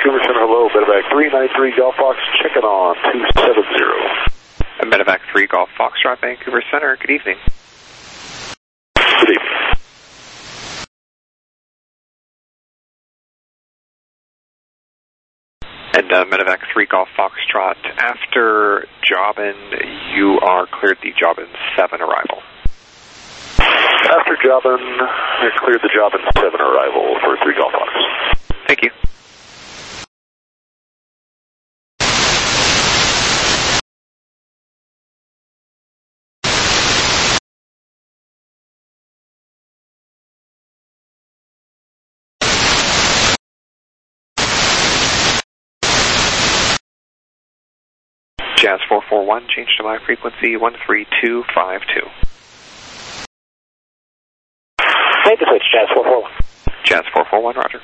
Vancouver Center, hello. Medevac 393 Golf Fox, checking on 270. Medevac 3 Golf Foxtrot, Vancouver Center, good evening. Good evening. And Medevac 3 Golf Foxtrot, after Jobbin, you are cleared the Jobbin 7 arrival. After Jobbin, you're cleared the Jobbin 7 arrival for 3 Golf Fox. Thank you. Jazz 441, change to my frequency 13252. Make the switch, Jazz 441. Jazz 441, roger.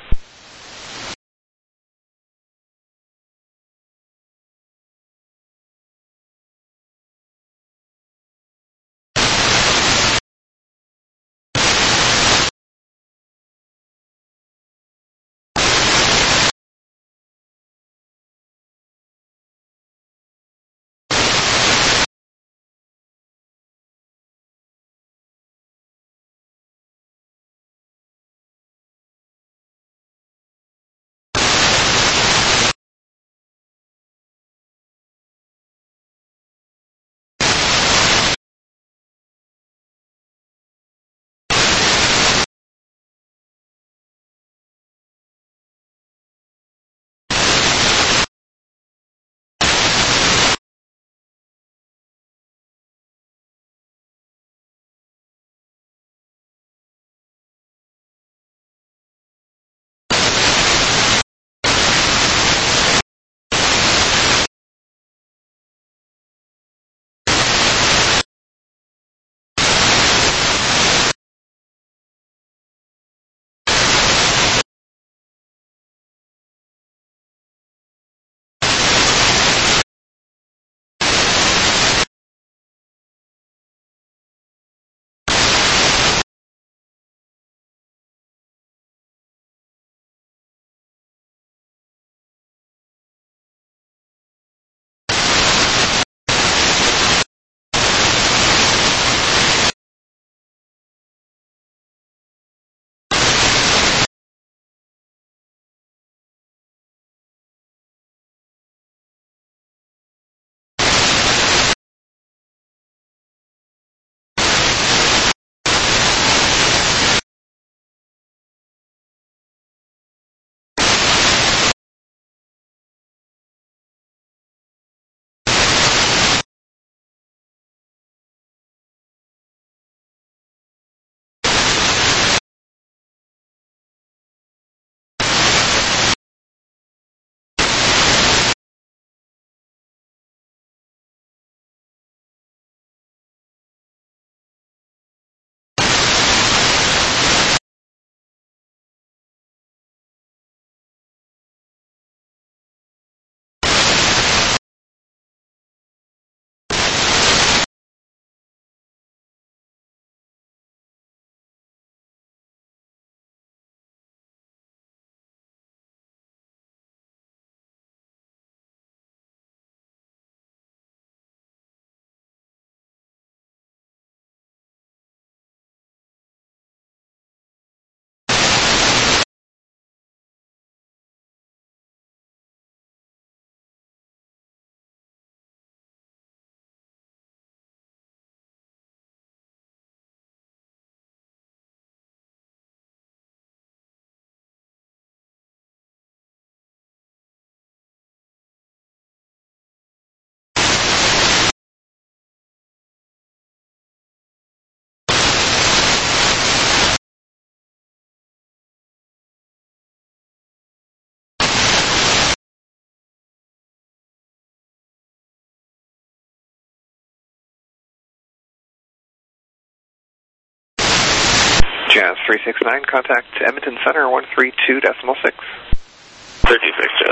Jazz 369, contact Edmonton Center 132.6. 36, Jazz.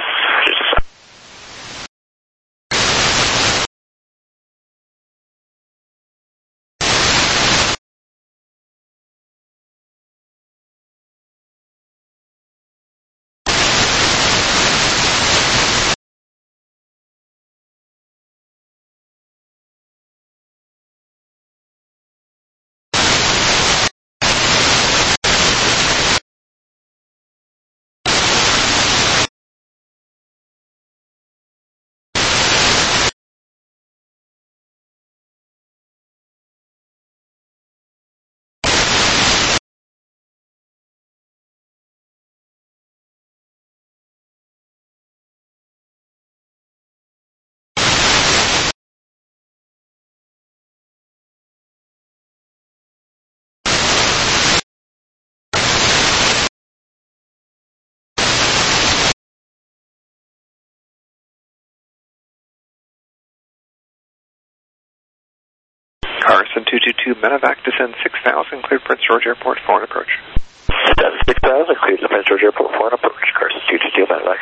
Carson 222 Medevac, descend 6,000, cleared Prince George Airport, foreign approach. Descend 6,000, cleared to Prince George Airport, foreign approach. Carson 222 Medevac.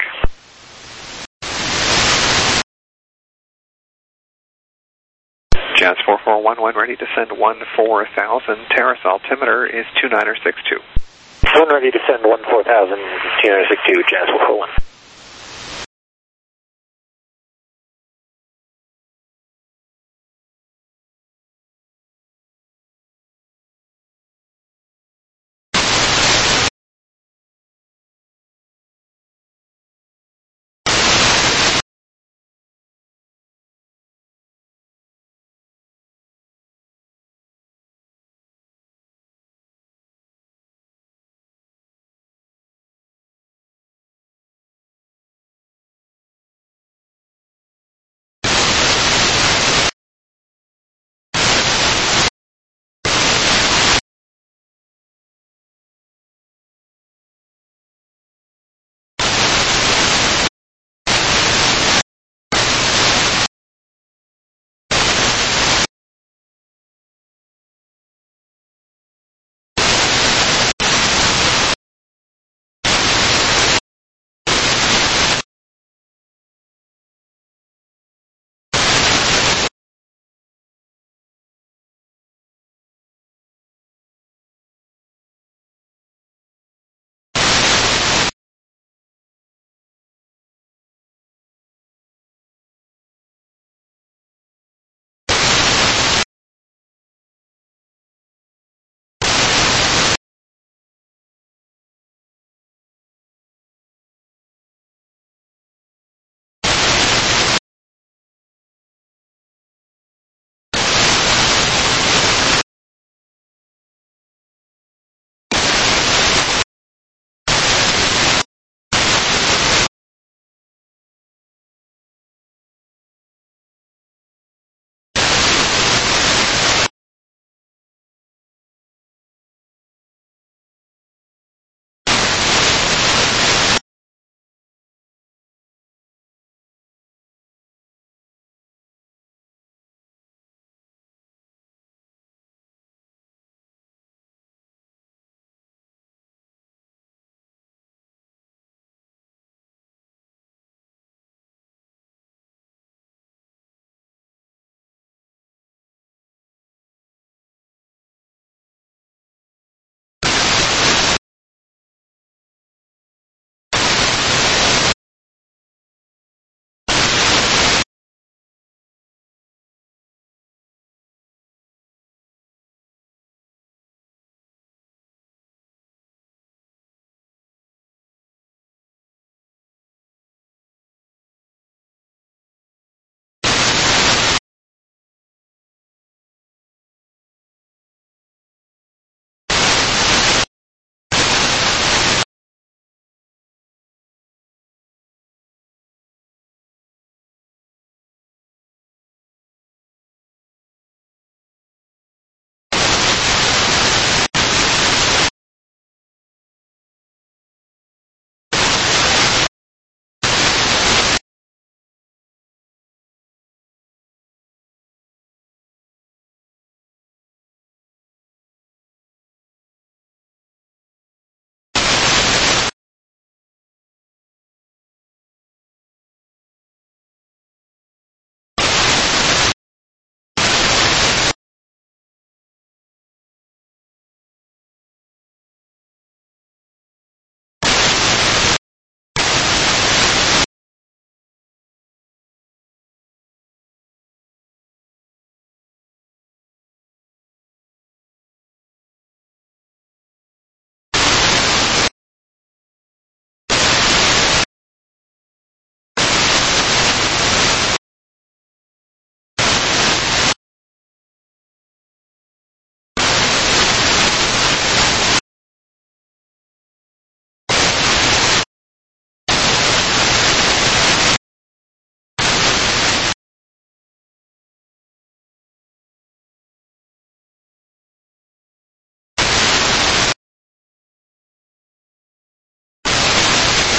Jazz 4411, ready to send 14,000, terrace altimeter is 2962. One ready to send 14,000, 2962, Jazz 441.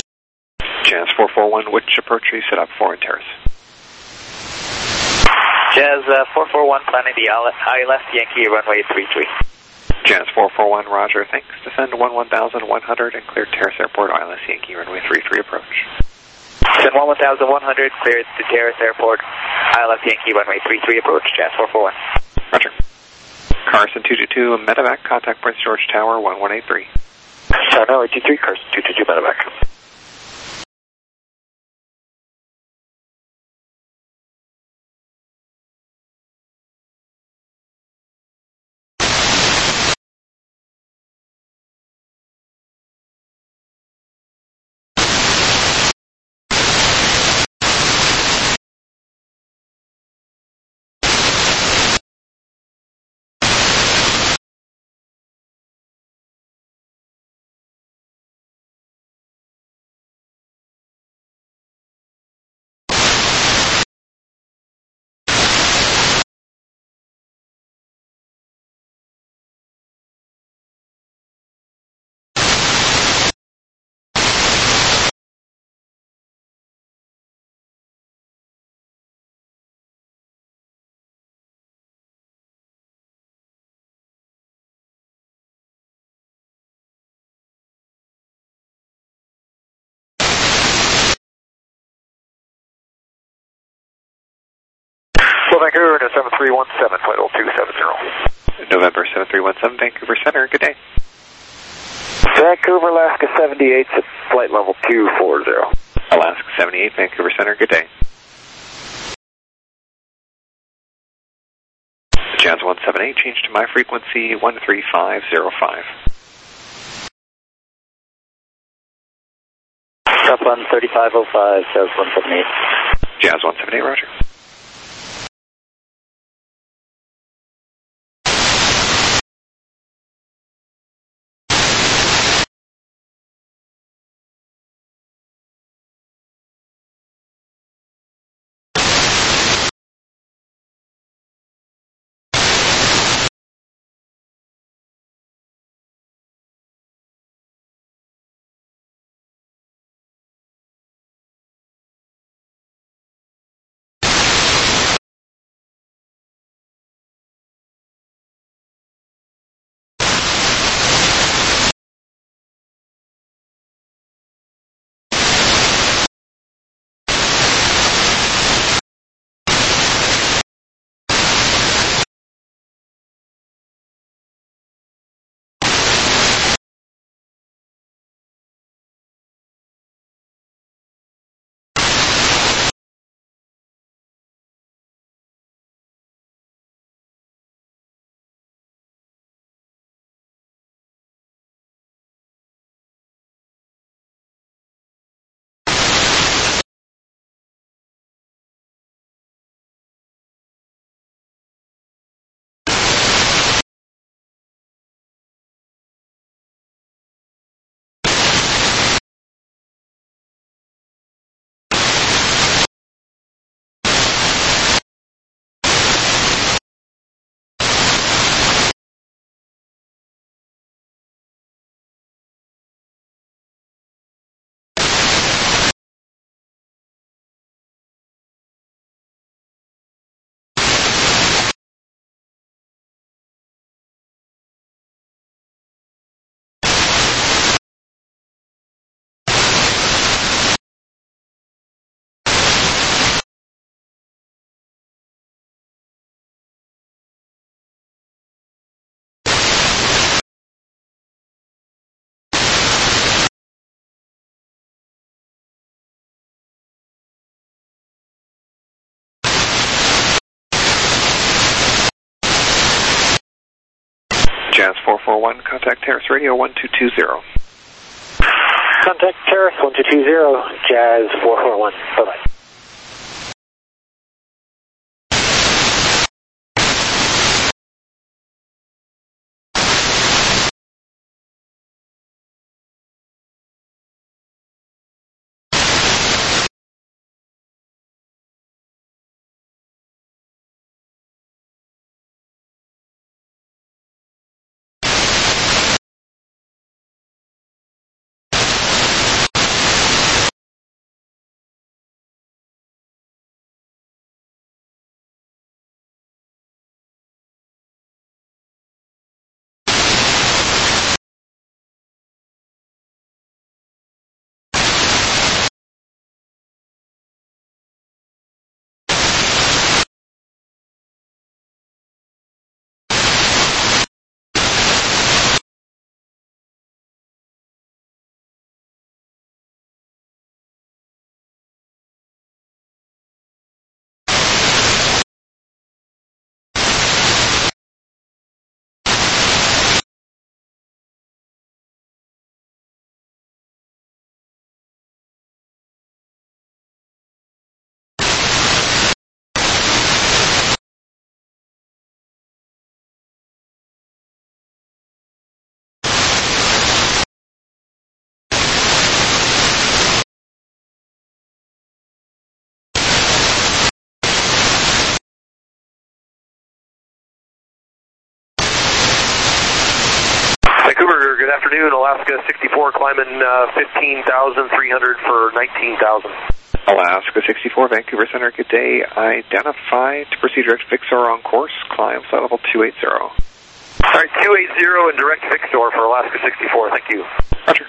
Jazz 441, which approach are you set up for in terrace? Jazz 441, planning the ILS Yankee runway 33. Jazz 441, roger, thanks. Descend 11,100 and clear Terrace Airport, ILS Yankee runway 33 approach. Descend 11,100, cleared to Terrace Airport, ILS Yankee runway 33 approach, Jazz 441. Roger. Carson 222, medevac, contact Prince George Tower 1183. Tower now 83, Carson 222, medevac. Vancouver, 7317, flight level 270. November 7317, Vancouver Center, good day. Vancouver, Alaska 78, flight level 240. Alaska 78, Vancouver Center, good day. Jazz 178, change to my frequency 13505. Top 13505, Jazz 178. Jazz 178, roger. Jazz 441, contact Terrace Radio 1220. Contact Terrace 1220, Jazz 441. Bye-bye. good afternoon. Alaska 64 climbing 15,300 for 19,000. Alaska 64, Vancouver Center, good day. Identify to proceed direct fixer on course, climb flight level 280. All right, 280 and direct fixer for Alaska 64, thank you. Roger.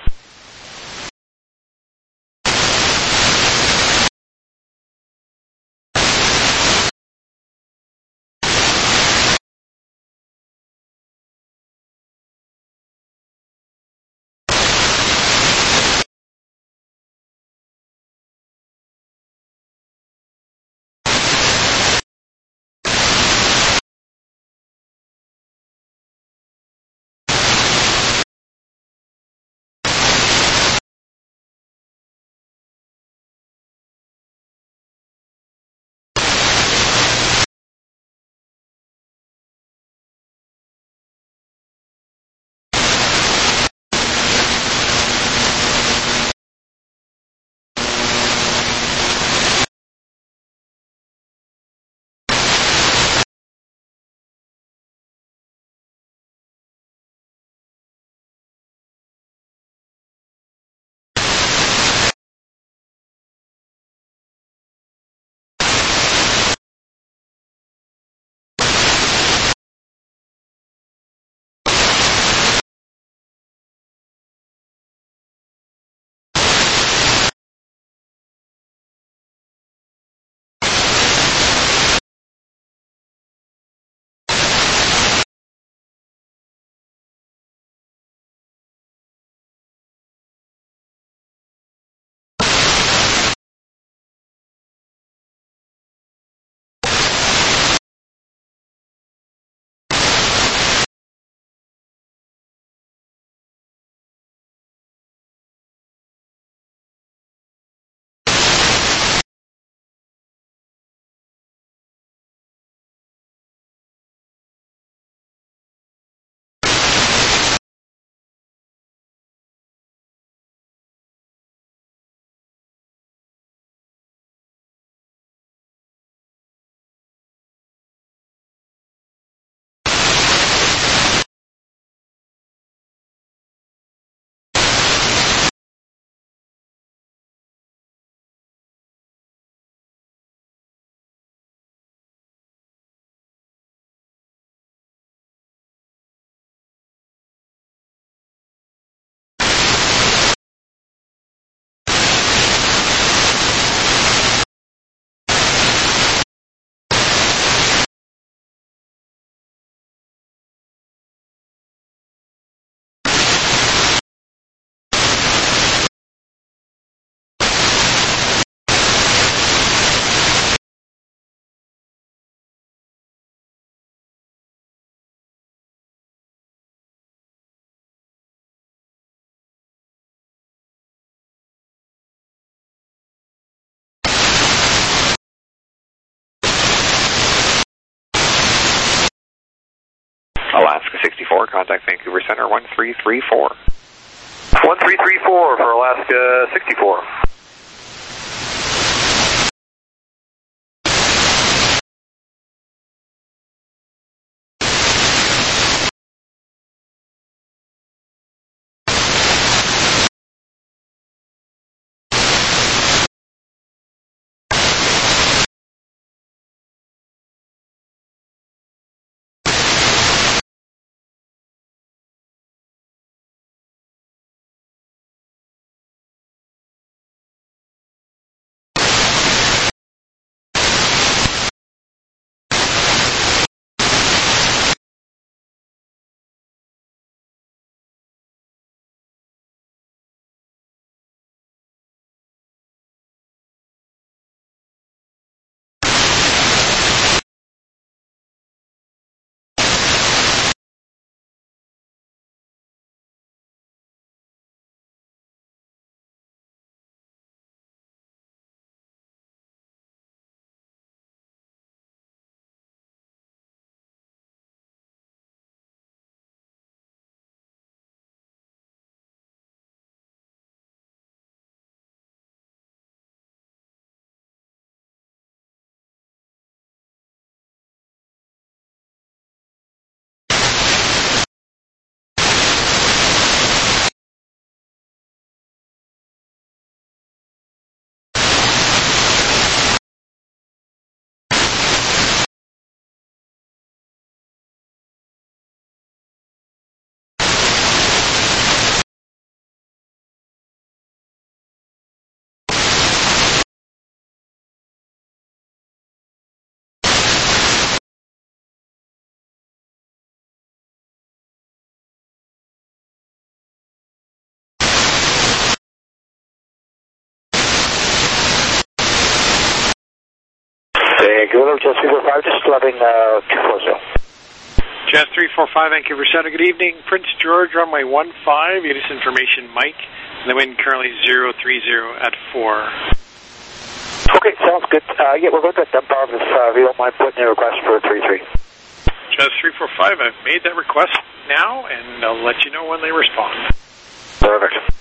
Alaska 64, contact Vancouver Center 1334. 1334 for Alaska 64. Vancouver, Jazz 345, just loving 240. Jazz 345, Vancouver Center, good evening. Prince George, runway 15, unit information Mike, and the wind currently 030 at 4. Okay, sounds good. Yeah, we're going to dump off if you don't mind putting in a request for 33. Jazz 345, I've made that request now, and I'll let you know when they respond. Perfect.